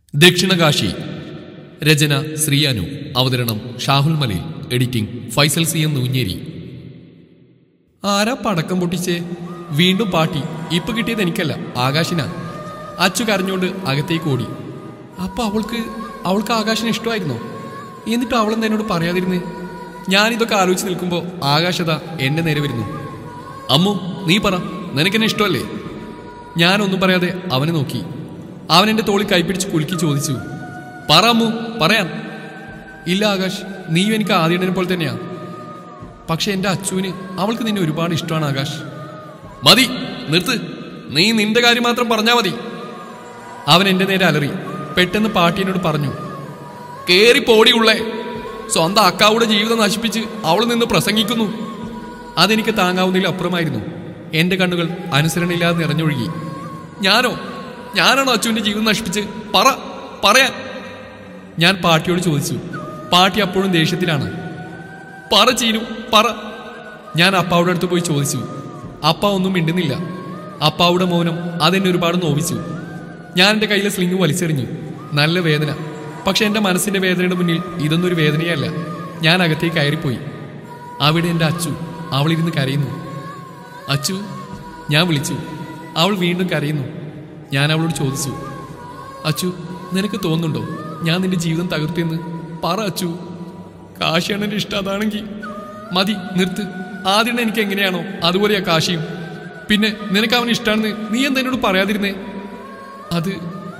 ദക്ഷിണകാശി. രചന ശ്രീയാനു. അവതരണം Shahul Malayil. Editing Faisal C M Noonjeri. ആരാ പടക്കം പൊട്ടിച്ചേ? വീണ്ടും പാട്ടി. ഇപ്പൊ കിട്ടിയത് എനിക്കല്ല, ആകാശിനാ. അച്ചു കരഞ്ഞുകൊണ്ട് അകത്തേക്ക് ഓടി. അപ്പൊ അവൾക്ക് ആകാശിനെ ഇഷ്ടമായിരുന്നോ? എന്നിട്ട് അവളെന്താ എന്നോട് പറയാതിരുന്നേ? ഞാനിതൊക്കെ ആലോചിച്ച് നിൽക്കുമ്പോൾ ആകാശത എന്റെ നേരെ വരുന്നു. അമ്മു, നീ പറ, നിനക്കെന്നെ ഇഷ്ടമല്ലേ? ഞാനൊന്നും പറയാതെ അവനെ നോക്കി. അവൻ എന്റെ തോളിൽ കൈപ്പിടിച്ച് കുലുക്കി ചോദിച്ചു, പറ അമ്മു, പറയാൻ. ഇല്ല ആകാശ്, നീയും എനിക്ക് ആദ്യം പോലെ തന്നെയാ. പക്ഷെ എന്റെ അച്ചുവിന് അവൾക്ക് നിന്നെ ഒരുപാട് ഇഷ്ടമാണ് ആകാശ്. മതി, നിർത്ത്. നീ നിന്റെ കാര്യം മാത്രം പറഞ്ഞാ മതി. അവൻ എന്റെ നേരെ അലറി. പെട്ടെന്ന് പാട്ടിയോട് പറഞ്ഞു, കേറി പോടിയുള്ളേ. സ്വന്തം അക്കാവുടെ ജീവിതം നശിപ്പിച്ച് അവൾ നിന്ന് പ്രസംഗിക്കുന്നു. അതെനിക്ക് താങ്ങാവുന്നതിൽ അപ്പുറമായിരുന്നു. എന്റെ കണ്ണുകൾ അനുസരണയില്ലാതെ നിറഞ്ഞൊഴുകി. ഞാനാണോ അച്ചുവിന്റെ ജീവിതം നശിപ്പിച്ച്? പറയാൻ ഞാൻ പാട്ടിയോട് ചോദിച്ചു. പാട്ടി അപ്പോഴും ദേഷ്യത്തിലാണ്. പറ ചീനു, പറ. ഞാൻ അപ്പാവുടെ അടുത്ത് പോയി ചോദിച്ചു. അപ്പ ഒന്നും മിണ്ടുന്നില്ല. അപ്പാവുടെ മൗനം അതെന്നെ ഒരുപാട് നോവിച്ചു. ഞാൻ എൻ്റെ കയ്യിലെ സ്ലിംഗ് വലിച്ചെറിഞ്ഞു. നല്ല വേദന. പക്ഷെ എൻ്റെ മനസ്സിന്റെ വേദനയുടെ മുന്നിൽ ഇതൊന്നും ഒരു വേദനയല്ല. ഞാൻ അകത്തേക്ക് കയറിപ്പോയി. അവിടെ എൻ്റെ അച്ചു. അവളിരുന്ന് കരയുന്നു. അച്ചു, ഞാൻ വിളിച്ചു. അവൾ വീണ്ടും കരയുന്നു. ഞാൻ അവളോട് ചോദിച്ചു, അച്ചു, നിനക്ക് തോന്നുന്നുണ്ടോ ഞാൻ നിന്റെ ജീവിതം തകർത്തെന്ന്? പറ അച്ചു. കാശിയാണ് എൻ്റെ ഇഷ്ടം. അതാണെങ്കിൽ മതി, നിർത്ത്. ആദ്യം എനിക്ക് എങ്ങനെയാണോ അതുപോലെയാ കാശിയും. പിന്നെ നിനക്ക് അവന് ഇഷ്ടമാണെന്ന് നീ എന്താ എന്നോട് പറയാതിരുന്നേ? അത്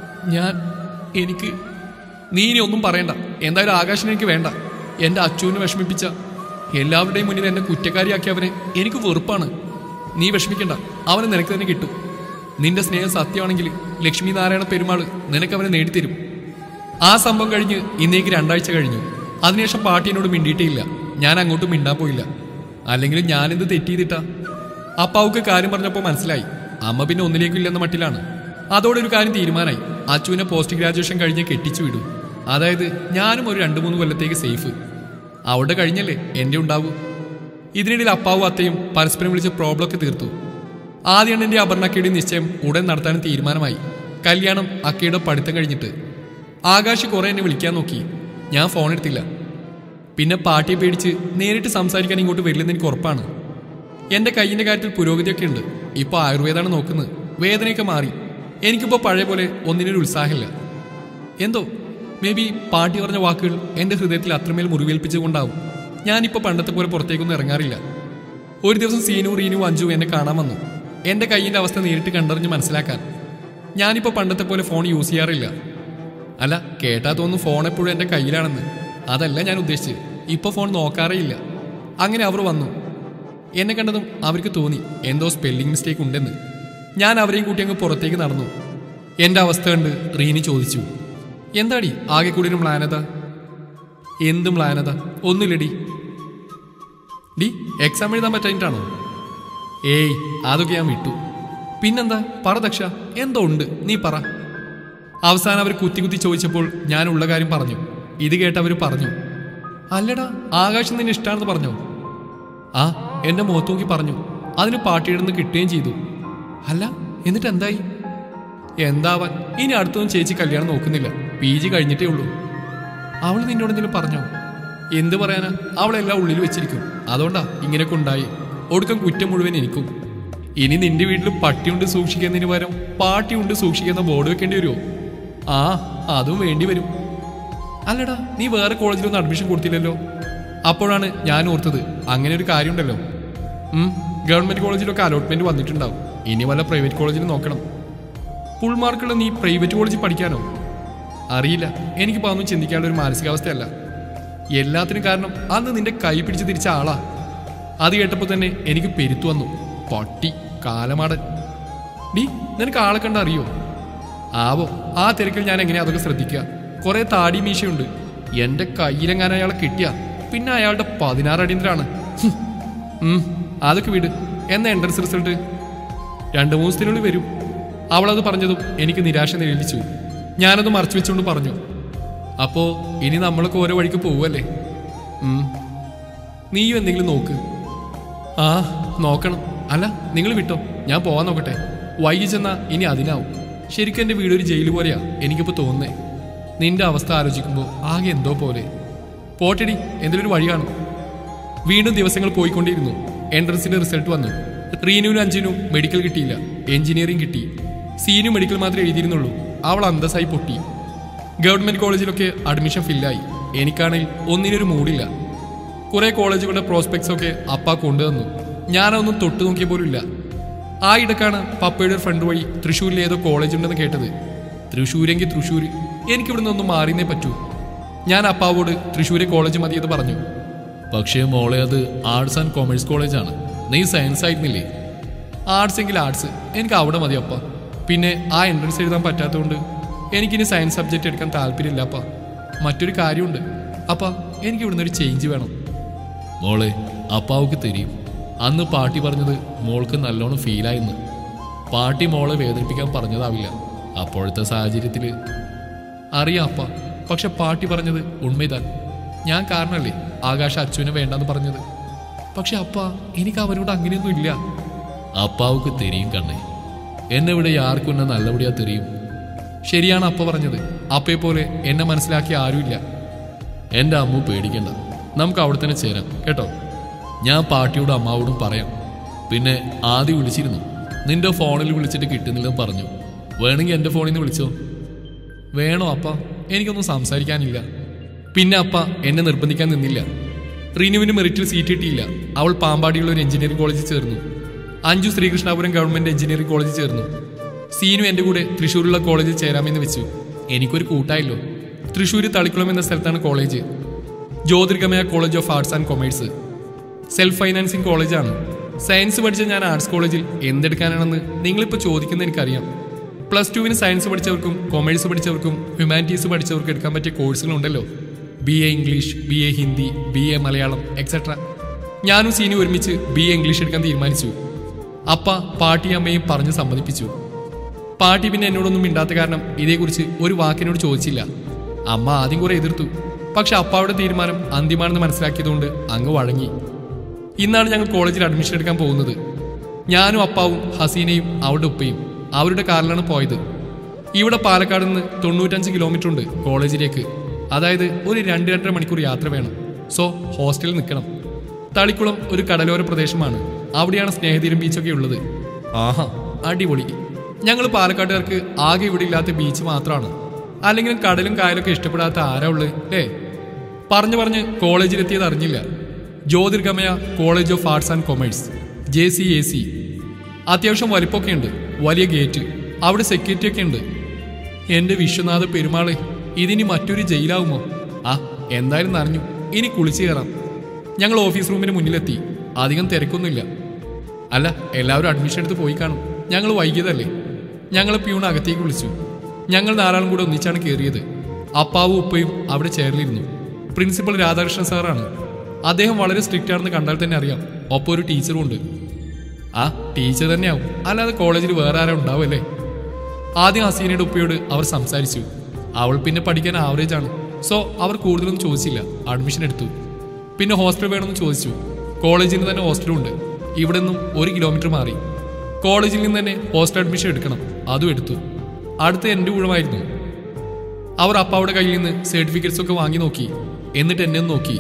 നീ ഇനി ഒന്നും പറയണ്ട. എന്തായാലും ആകാശിനെ എനിക്ക് വേണ്ട. എൻ്റെ അച്ചുവിനെ വിഷമിപ്പിച്ച എല്ലാവരുടെയും മുന്നിൽ എന്നെ കുറ്റക്കാരിയാക്കിയവനെ എനിക്ക് വെറുപ്പാണ്. നീ വിഷമിക്കണ്ട, അവനെ നിനക്ക് തന്നെ കിട്ടും. നിന്റെ സ്നേഹം സത്യമാണെങ്കിൽ ലക്ഷ്മി നാരായണ പെരുമാൾ നിനക്ക് അവനെ നേടിത്തരും. ആ സംഭവം കഴിഞ്ഞ് ഇന്നേക്ക് 2 ആഴ്ച കഴിഞ്ഞു. അതിനുശേഷം പാട്ടിനോട് മിണ്ടിയിട്ടേയില്ല. ഞാൻ അങ്ങോട്ടും മിണ്ടാൻ പോയില്ല. അല്ലെങ്കിൽ ഞാനെന്ത് തെറ്റ് ചെയ്തിട്ടാ? അപ്പാവുക്ക് കാര്യം പറഞ്ഞപ്പോൾ മനസ്സിലായി. അമ്മ പിന്നെ ഒന്നിലേക്കില്ലെന്ന മട്ടിലാണ്. അതോടെ ഒരു കാര്യം തീരുമാനമായി. അച്ചുവിനെ പോസ്റ്റ് ഗ്രാജുവേഷൻ കഴിഞ്ഞ് കെട്ടിച്ചു വിടും. അതായത് ഞാനും ഒരു 2-3 കൊല്ലത്തേക്ക് സേഫ്. അവിടെ കഴിഞ്ഞല്ലേ എൻ്റെ ഉണ്ടാവൂ. ഇതിനിടയിൽ അപ്പാവും അത്തയും പരസ്പരം വിളിച്ച് പ്രോബ്ലമൊക്കെ തീർത്തു. ആദ്യം എൻ്റെ അപർണക്കയുടെ നിശ്ചയം ഉടൻ നടത്താനും തീരുമാനമായി. കല്യാണം അക്കയുടെ പഠിത്തം കഴിഞ്ഞിട്ട്. ആകാശ് കുറെ എന്നെ വിളിക്കാൻ നോക്കി. ഞാൻ ഫോൺ എടുത്തില്ല. പിന്നെ പാട്ടിയെ പേടിച്ച് നേരിട്ട് സംസാരിക്കാൻ ഇങ്ങോട്ട് വരില്ലെന്ന് എനിക്ക് ഉറപ്പാണ്. എൻ്റെ കയ്യിൻ്റെ കാര്യത്തിൽ പുരോഗതിയൊക്കെ ഉണ്ട്. ഇപ്പോൾ ആയുർവേദമാണ് നോക്കുന്നത്. വേദനയൊക്കെ മാറി. എനിക്കിപ്പോൾ പഴയ പോലെ ഒന്നിനൊരു ഉത്സാഹമില്ല. എന്തോ മേ ബി പാട്ടി പറഞ്ഞ വാക്കുകൾ എൻ്റെ ഹൃദയത്തിൽ അത്രമേൽ മുറിവേൽപ്പിച്ചുകൊണ്ടാവും ഞാനിപ്പോൾ പണ്ടത്തെ പോലെ പുറത്തേക്കൊന്നും ഇറങ്ങാറില്ല. ഒരു ദിവസം സീനു, റീനു, അഞ്ജു എന്നെ കാണാൻ വന്നു. എൻ്റെ കയ്യിൻ്റെ അവസ്ഥ നേരിട്ട് കണ്ടറിഞ്ഞ് മനസ്സിലാക്കാൻ. ഞാനിപ്പോൾ പണ്ടത്തെ പോലെ ഫോൺ യൂസ് ചെയ്യാറില്ല. അല്ല, കേട്ടാ തോന്നുന്നു ഫോൺ എപ്പോഴും എൻ്റെ കയ്യിലാണെന്ന്. അതല്ല ഞാൻ ഉദ്ദേശിച്ചത്. ഇപ്പോൾ ഫോൺ നോക്കാറേ ഇല്ല. അങ്ങനെ അവർ വന്നു. എന്നെ കണ്ടതും അവർക്ക് തോന്നി എന്തോ സ്പെല്ലിംഗ് മിസ്റ്റേക്ക് ഉണ്ടെന്ന്. ഞാൻ അവരെയും കൂട്ടി അങ്ങ് പുറത്തേക്ക് നടന്നു. എൻ്റെ അവസ്ഥ കണ്ട് റീനി ചോദിച്ചു, എന്താടി ആകെ കൂടി ഒരു മ്ലാനത? എന്ത് മ്ലാനത? ഒന്നുമില്ലടി. ഡി, എക്സാം എഴുതാൻ പറ്റാഞ്ഞിട്ടാണോ? ഏയ്, അതൊക്കെ ഞാൻ വിട്ടു. പിന്നെന്താ? പറ ദക്ഷ, എന്തോ ഉണ്ട്, നീ പറ. അവസാനം അവർ കുത്തി ചോദിച്ചപ്പോൾ ഞാൻ ഉള്ള കാര്യം പറഞ്ഞു. ഇത് കേട്ട് അവർ പറഞ്ഞു, അല്ലടാ ആകാശം നിന്നെ ഇഷ്ടമാണെന്ന് പറഞ്ഞോ? ആ, എന്റെ മുഖത്ത് നോക്കി പറഞ്ഞു. അതിന് പാട്ടിയിടുന്ന് കിട്ടുകയും ചെയ്തു. അല്ല, എന്നിട്ട് എന്തായി? എന്താവാൻ, ഇനി അടുത്തൊന്നും ചേച്ചി കല്യാണം നോക്കുന്നില്ല. PG കഴിഞ്ഞിട്ടേ ഉള്ളൂ. അവൾ നിന്നോട് എന്തെങ്കിലും പറഞ്ഞോ? എന്ത് പറയാനാ, അവളെല്ലാം ഉള്ളിൽ വെച്ചിരിക്കും. അതുകൊണ്ടാ ഇങ്ങനെയൊക്കെ ഉണ്ടായി. ഒടുക്കം കുറ്റം മുഴുവൻ എനിക്കും. ഇനി നിന്റെ വീട്ടിൽ പട്ടിയുണ്ട് സൂക്ഷിക്കുന്നതിന് പകരം പാട്ടിയുണ്ട് സൂക്ഷിക്കുന്ന ബോർഡ് വെക്കേണ്ടി വരുമോ? ആ, അതും വേണ്ടി വരും. അല്ലടാ, നീ വേറെ കോളേജിലൊന്നും അഡ്മിഷൻ കൊടുത്തില്ലല്ലോ? അപ്പോഴാണ് ഞാൻ ഓർത്തത് അങ്ങനെ ഒരു കാര്യമുണ്ടല്ലോ. ഗവൺമെന്റ് കോളേജിലൊക്കെ അലോട്ട്മെന്റ് വന്നിട്ടുണ്ടാവും. ഇനി വല്ല പ്രൈവറ്റ് കോളേജിൽ നോക്കണം. ഫുൾ മാർക്കുള്ള നീ പ്രൈവറ്റ് കോളേജിൽ പഠിക്കാനോ? അറിയില്ല, എനിക്കിപ്പോൾ അതൊന്നും ചിന്തിക്കാനുള്ള ഒരു മാനസികാവസ്ഥയല്ല. എല്ലാത്തിനും കാരണം അന്ന് നിന്റെ കൈ പിടിച്ച് തിരിച്ച ആളാ. അത് കേട്ടപ്പോൾ തന്നെ എനിക്ക് പെരുത്തു വന്നു. പട്ടി കാലമാടൻ. ഡി, നിനക്ക് ആളെ കണ്ട അറിയോ? ആവോ, ആ തിരക്കിൽ ഞാൻ എങ്ങനെയാ അതൊക്കെ ശ്രദ്ധിക്കുക? കുറെ താടി മീശയുണ്ട്. എന്റെ കയ്യിലെങ്ങാൻ അയാളെ കിട്ടിയ പിന്നെ അയാളുടെ 16 അടിയന്തരാണ്. അതൊക്കെ വിട്. എന്നാ എൻട്രൻസ് റിസൾട്ട്? 2-3 ദിവസത്തിനുള്ളിൽ വരും. അവളത് പറഞ്ഞതും എനിക്ക് നിരാശ നേരിച്ചു. ഞാനത് മറച്ചു വെച്ചുകൊണ്ട് പറഞ്ഞു, അപ്പോ ഇനി നമ്മളൊക്കെ ഓരോ വഴിക്ക് പോവല്ലേ? നീയും എന്തെങ്കിലും നോക്ക്. ആ, നോക്കണം. അല്ല, നിങ്ങൾ വിട്ടോ, ഞാൻ പോവാൻ നോക്കട്ടെ. വൈകി ചെന്നാ ഇനി അതിനാവും. ശരിക്കും എൻ്റെ വീടൊരു ജയിൽ പോലെയാ എനിക്കിപ്പോൾ തോന്നുന്നേ. നിന്റെ അവസ്ഥ ആലോചിക്കുമ്പോൾ ആകെ എന്തോ പോലെ. പോട്ടടി, എന്തെങ്കിലും വഴി കാണും. വീണ്ടും ദിവസങ്ങൾ പോയിക്കൊണ്ടിരുന്നു. എൻട്രൻസിന്റെ റിസൾട്ട് വന്നു. റീനുവിനും അഞ്ജനും മെഡിക്കൽ കിട്ടിയില്ല, എഞ്ചിനീയറിംഗ് കിട്ടി. സീനു മെഡിക്കൽ മാത്രമേ എഴുതിയിരുന്നുള്ളൂ. അവൾ അന്തസ്സായി പൊട്ടി. ഗവൺമെന്റ് കോളേജിലൊക്കെ അഡ്മിഷൻ ഫില്ലായി. എനിക്കാണെങ്കിൽ ഒന്നിനൊരു മൂടില്ല. കുറെ കോളേജുകളുടെ പ്രോസ്പെക്ട്സ് ഒക്കെ അപ്പ കൊണ്ടുവന്നു. ഞാനതൊന്നും തൊട്ടു നോക്കിയ പോലും ഇല്ല. ആ ഇടക്കാണ് പപ്പയുടെ ഒരു ഫ്രണ്ട് വഴി തൃശ്ശൂരിൽ ഏതോ കോളേജ് ഉണ്ടെന്ന് കേട്ടത്. തൃശ്ശൂരെങ്കിൽ തൃശ്ശൂർ, എനിക്കിവിടെ നിന്നൊന്നും മാറിയേ പറ്റൂ. ഞാൻ അപ്പാവോട് തൃശ്ശൂരെ കോളേജ് മതിയെന്ന് പറഞ്ഞു. പക്ഷേ മോളെ, അത് ആർട്സ് ആൻഡ് കൊമേഴ്സ് കോളേജാണ്. നീ സയൻസ് ആയിരുന്നില്ലേ? ആർട്സ് എങ്കിൽ ആർട്സ്, എനിക്ക് അവിടെ മതി അപ്പ. പിന്നെ ആ എൻട്രൻസ് എഴുതാൻ പറ്റാത്തതുകൊണ്ട് എനിക്കിനി സയൻസ് സബ്ജക്റ്റ് എടുക്കാൻ താല്പര്യമില്ല അപ്പ. മറ്റൊരു കാര്യമുണ്ട് അപ്പ, എനിക്ക് ഇവിടുന്ന് ഒരു ചേഞ്ച് വേണം. മോളെ, അപ്പാവുക്ക് തരും. അന്ന് പാട്ടി പറഞ്ഞത് മോൾക്ക് നല്ലോണം ഫീലായെന്ന്. പാട്ടി മോളെ വേദനിപ്പിക്കാൻ പറഞ്ഞതാവില്ല. അപ്പോഴത്തെ സാഹചര്യത്തിൽ അറിയാം അപ്പ. പക്ഷെ പാട്ടി പറഞ്ഞത് ഉണ്മയിതാൻ. ഞാൻ കാരണമല്ലേ ആകാശ അച്ഛനെ വേണ്ടെന്ന് പറഞ്ഞത്. പക്ഷെ അപ്പ, എനിക്ക് അവരോട് അങ്ങനെയൊന്നും ഇല്ല. അപ്പാവുക്ക് തെരിയും കണ്ണേ. എന്നെ ഇവിടെ ആർക്കും എന്നെ നല്ലപടിയാ തെരിയും. ശരിയാണ് അപ്പ പറഞ്ഞത്. അപ്പയെ പോലെ എന്നെ മനസ്സിലാക്കിയ ആരുമില്ല. എൻ്റെ അമ്മ പേടിക്കണ്ട, നമുക്ക് അവിടെ തന്നെ ചേരാം കേട്ടോ. ഞാൻ പാട്ടിയോടും അമ്മാവോടും പറയാം. പിന്നെ ആദ്യം വിളിച്ചിരുന്നു, നിന്റെ ഫോണിൽ വിളിച്ചിട്ട് കിട്ടുന്നില്ലെന്ന് പറഞ്ഞു. വേണമെങ്കിൽ എൻ്റെ ഫോണിൽ നിന്ന് വിളിച്ചോ. വേണോ അപ്പ? എനിക്കൊന്നും സംസാരിക്കാനില്ല. പിന്നെ അപ്പ എന്നെ നിർബന്ധിക്കാൻ നിന്നില്ല. റിനുവിന് മെറിറ്റിൽ സീറ്റ് കിട്ടിയില്ല. അവൾ പാമ്പാടിയുള്ള ഒരു എഞ്ചിനീയറിംഗ് കോളേജിൽ ചേർന്നു. അഞ്ജു ശ്രീകൃഷ്ണാപുരം ഗവൺമെന്റ് എഞ്ചിനീയറിംഗ് കോളേജിൽ ചേർന്നു. സീനു എൻ്റെ കൂടെ തൃശ്ശൂരുള്ള കോളേജിൽ ചേരാമെന്ന് വെച്ചു. എനിക്കൊരു കൂട്ടായല്ലോ. തൃശ്ശൂർ തളിക്കുളം എന്ന സ്ഥലത്താണ് college. Jyothirgamaya college of arts and commerce. Self financing കോളേജാണ്. സയൻസ് പഠിച്ച ഞാൻ ആർട്സ് കോളേജിൽ എന്തെടുക്കാനാണെന്ന് നിങ്ങളിപ്പോൾ ചോദിക്കുന്നത് എനിക്കറിയാം. +2 സയൻസ് പഠിച്ചവർക്കും കൊമേഴ്സ് പഠിച്ചവർക്കും ഹ്യൂമാനിറ്റീസ് പഠിച്ചവർക്കും എടുക്കാൻ പറ്റിയ കോഴ്സുകളുണ്ടല്ലോ. BA English, BA Hindi, BA Malayalam et cetera. ഞാനും സീനു ഒരുമിച്ച് BA ഇംഗ്ലീഷ് എടുക്കാൻ തീരുമാനിച്ചു. അപ്പ പാട്ടി അമ്മയും പറഞ്ഞ് സമ്മതിപ്പിച്ചു. പാട്ടി പിന്നെ എന്നോടൊന്നും മിണ്ടാത്ത കാരണം ഇതേക്കുറിച്ച് ഒരു വാക്കിനോട് ചോദിച്ചില്ല. അമ്മ ആദ്യം കുറെ എതിർത്തു. പക്ഷെ അപ്പാവിടെ തീരുമാനം അന്തിമാണെന്ന് മനസ്സിലാക്കിയതുകൊണ്ട് അങ്ങ് വഴങ്ങി. ഇന്നാണ് ഞങ്ങൾ കോളേജിൽ അഡ്മിഷൻ എടുക്കാൻ പോകുന്നത്. ഞാനും അപ്പാവും ഹസീനയും അവരുടെ ഉപ്പയും അവരുടെ കാറിലാണ് പോയത്. ഇവിടെ പാലക്കാട് നിന്ന് 95 കിലോമീറ്റർ ഉണ്ട് കോളേജിലേക്ക്. അതായത് ഒരു 2-2.5 മണിക്കൂർ യാത്ര വേണം. സോ ഹോസ്റ്റലിൽ നിൽക്കണം. തളിക്കുളം ഒരു കടലോര പ്രദേശമാണ്. അവിടെയാണ് സ്നേഹതീരം ബീച്ചൊക്കെ ഉള്ളത്. ആഹാ, അടിപൊളി. ഞങ്ങൾ പാലക്കാട്ടുകാർക്ക് ആകെ ഇവിടെ ഇല്ലാത്ത ബീച്ച് മാത്രമാണ്. അല്ലെങ്കിലും കടലും കായലൊക്കെ ഇഷ്ടപ്പെടാത്ത ആരാ ഉള്ളത് അല്ലേ? പറഞ്ഞ് കോളേജിലെത്തിയത് അറിഞ്ഞില്ല. Jyothirgamaya college of arts and commerce, JCAC. അത്യാവശ്യം വലിപ്പമൊക്കെ ഉണ്ട്. വലിയ ഗേറ്റ്. അവിടെ സെക്യൂരിറ്റി ഒക്കെ ഉണ്ട്. എൻ്റെ വിശ്വനാഥ പെരുമാളെ, ഇതിനി മറ്റൊരു ജയിലാവുമോ? എന്തായാലും നനഞ്ഞു. ഇനി കുളിച്ചു കയറാം. ഞങ്ങൾ ഓഫീസ് റൂമിന് മുന്നിലെത്തി. അധികം തിരക്കൊന്നുമില്ല. അല്ല, എല്ലാവരും അഡ്മിഷൻ എടുത്ത് പോയി കാണും. ഞങ്ങൾ വൈകിയതല്ലേ. ഞങ്ങളെ പ്യൂൺ അകത്തേക്ക് വിളിച്ചു. ഞങ്ങൾ 4 ആളും കൂടെ ഒന്നിച്ചാണ് കയറിയത്. അപ്പാവും ഉപ്പയും അവിടെ ചെയറിലിരുന്നു. പ്രിൻസിപ്പൽ രാധാകൃഷ്ണൻ സാറാണ്. അദ്ദേഹം വളരെ സ്ട്രിക്റ്റ് ആണെന്ന് കണ്ടാൽ തന്നെ അറിയാം. ഒപ്പം ഒരു ടീച്ചറും ഉണ്ട്. ടീച്ചർ തന്നെയാവും, അല്ലാതെ കോളേജിൽ വേറെ ആരും ഉണ്ടാവുമല്ലേ? ആദ്യം ഹസീനയുടെ ഉപ്പയോട് അവർ സംസാരിച്ചു. അവൾ പിന്നെ പഠിക്കാൻ ആവറേജ് ആണ്. സോ അവർ കൂടുതലൊന്നും ചോദിച്ചില്ല. അഡ്മിഷൻ എടുത്തു. പിന്നെ ഹോസ്റ്റൽ വേണമെന്ന് ചോദിച്ചു. കോളേജിൽ നിന്ന് തന്നെ ഹോസ്റ്റലും ഉണ്ട്. ഇവിടെ നിന്നും 1 കിലോമീറ്റർ മാറി. കോളേജിൽ നിന്ന് തന്നെ ഹോസ്റ്റൽ അഡ്മിഷൻ എടുക്കണം. അതും എടുത്തു. അടുത്ത എൻ്റെ ഊഴമായിരുന്നു. അവർ അപ്പാവുടെ കയ്യിൽ നിന്ന് സർട്ടിഫിക്കറ്റ്സ് ഒക്കെ വാങ്ങി നോക്കി. എന്നിട്ട് എന്നെ നോക്കി.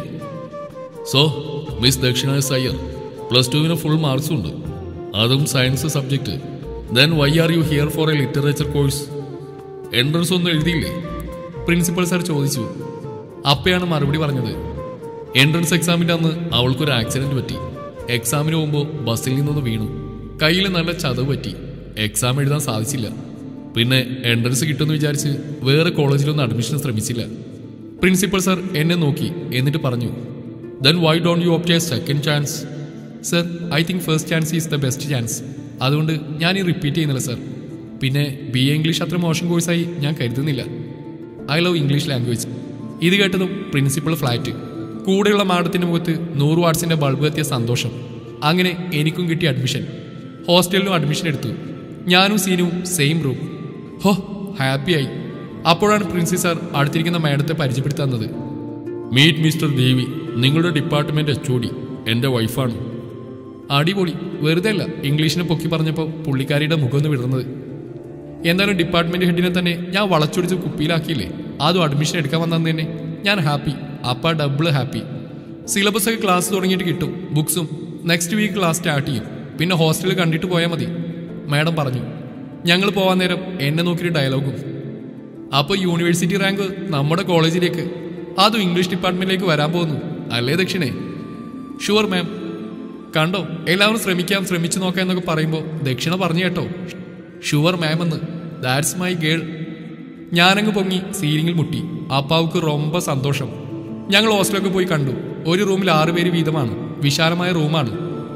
സോ മിസ് ദക്ഷിണ അയ്യർ, +2 ഫുൾ മാർക്സും ഉണ്ട്, അതും science subject. Then why are you here for a literature course? Entrance ഒന്നും എഴുതിയില്ലേ? പ്രിൻസിപ്പൽ സാർ ചോദിച്ചു. അപ്പയാണ് മറുപടി പറഞ്ഞത്. എൻട്രൻസ് എക്സാമിൻ്റെ അന്ന് അവൾക്കൊരു ആക്സിഡൻറ്റ് പറ്റി. എക്സാമിന് പോകുമ്പോൾ ബസ്സിൽ നിന്നൊന്ന് വീണു. കയ്യിൽ നല്ല ചതവ് പറ്റി. എക്സാം എഴുതാൻ സാധിച്ചില്ല. പിന്നെ എൻട്രൻസ് കിട്ടുമെന്ന് വിചാരിച്ച് വേറെ കോളേജിലൊന്നും അഡ്മിഷൻ ശ്രമിച്ചില്ല. പ്രിൻസിപ്പൽ സാർ എന്നെ നോക്കി. എന്നിട്ട് പറഞ്ഞു, then why don't you opt a second chance? Sir, I think first chance is the best chance. അതുകൊണ്ട് ഞാൻ ഈ റിപ്പീറ്റ് ചെയ്യുന്നില്ല സർ. പിന്നെ BA ഇംഗ്ലീഷ് അത്ര മോശം കോഴ്സായി ഞാൻ കരുതുന്നില്ല. I love English language. ഇത് കേട്ടതും പ്രിൻസിപ്പൽ ഫ്ലാറ്റ്. കൂടെയുള്ള മാഡത്തിൻ്റെ മുഖത്ത് 100 വാട്ട്സിൻ്റെ ബൾബ് എത്തിയ സന്തോഷം. അങ്ങനെ എനിക്കും കിട്ടി അഡ്മിഷൻ. ഹോസ്റ്റലിലും അഡ്മിഷൻ എടുത്തു. ഞാനും സീനുവും സെയിം റൂം. ഹാപ്പിയായി. അപ്പോഴാണ് പ്രിൻസിപ്പൽ സാർ അടുത്തിരിക്കുന്ന മാഡത്തെ പരിചയപ്പെടുത്തി തന്നത്. മീറ്റ് മിസ്റ്റർ ദേവി, നിങ്ങളുടെ ഡിപ്പാർട്ട്മെൻറ്റ് HOD, എൻ്റെ വൈഫാണ്. അടിപൊളി. വെറുതെ അല്ല ഇംഗ്ലീഷിനെ പൊക്കി പറഞ്ഞപ്പോൾ പുള്ളിക്കാരിയുടെ മുഖം ഒന്ന് വിടർന്നത്. എന്തായാലും ഡിപ്പാർട്ട്മെൻറ്റ് ഹെഡിനെ തന്നെ ഞാൻ വളച്ചൊടിച്ച് കുപ്പിയിലാക്കിയില്ലേ. അതും അഡ്മിഷൻ എടുക്കാൻ വന്നു തന്നെ ഞാൻ ഹാപ്പി. അപ്പ ഡബിൾ ഹാപ്പി. സിലബസ് ഒക്കെ ക്ലാസ് തുടങ്ങിയിട്ട് കിട്ടും, ബുക്സും. നെക്സ്റ്റ് വീക്ക് ക്ലാസ് സ്റ്റാർട്ട് ചെയ്യും. പിന്നെ ഹോസ്റ്റലിൽ കണ്ടിട്ട് പോയാൽ മതി മാഡം പറഞ്ഞു. ഞങ്ങൾ പോവാൻ നേരം എന്നെ നോക്കിയൊരു ഡയലോഗും. അപ്പോൾ യൂണിവേഴ്സിറ്റി റാങ്ക് നമ്മുടെ കോളേജിലേക്ക്, അതും ഇംഗ്ലീഷ് ഡിപ്പാർട്ട്മെന്റിലേക്ക് വരാൻ പോകുന്നു അല്ലേ ദക്ഷിണേ? Sure ma'am. കണ്ടോ, എല്ലാവരും ശ്രമിച്ചു നോക്കാം എന്നൊക്കെ പറയുമ്പോൾ ദക്ഷിണ പറഞ്ഞു കേട്ടോ ഷുവർ മാം എന്ന്. That's my girl. ഞാനങ്ങ് പൊങ്ങി സീലിംഗിൽ മുട്ടി. അപ്പാവുക്ക് ரொம்ப സന്തോഷം. ഞങ്ങൾ ഹോസ്റ്റലൊക്കെ പോയി കണ്ടു. ഒരു റൂമിൽ 6 പേര് വീതമാണ്. വിശാലമായ റൂമാണ്.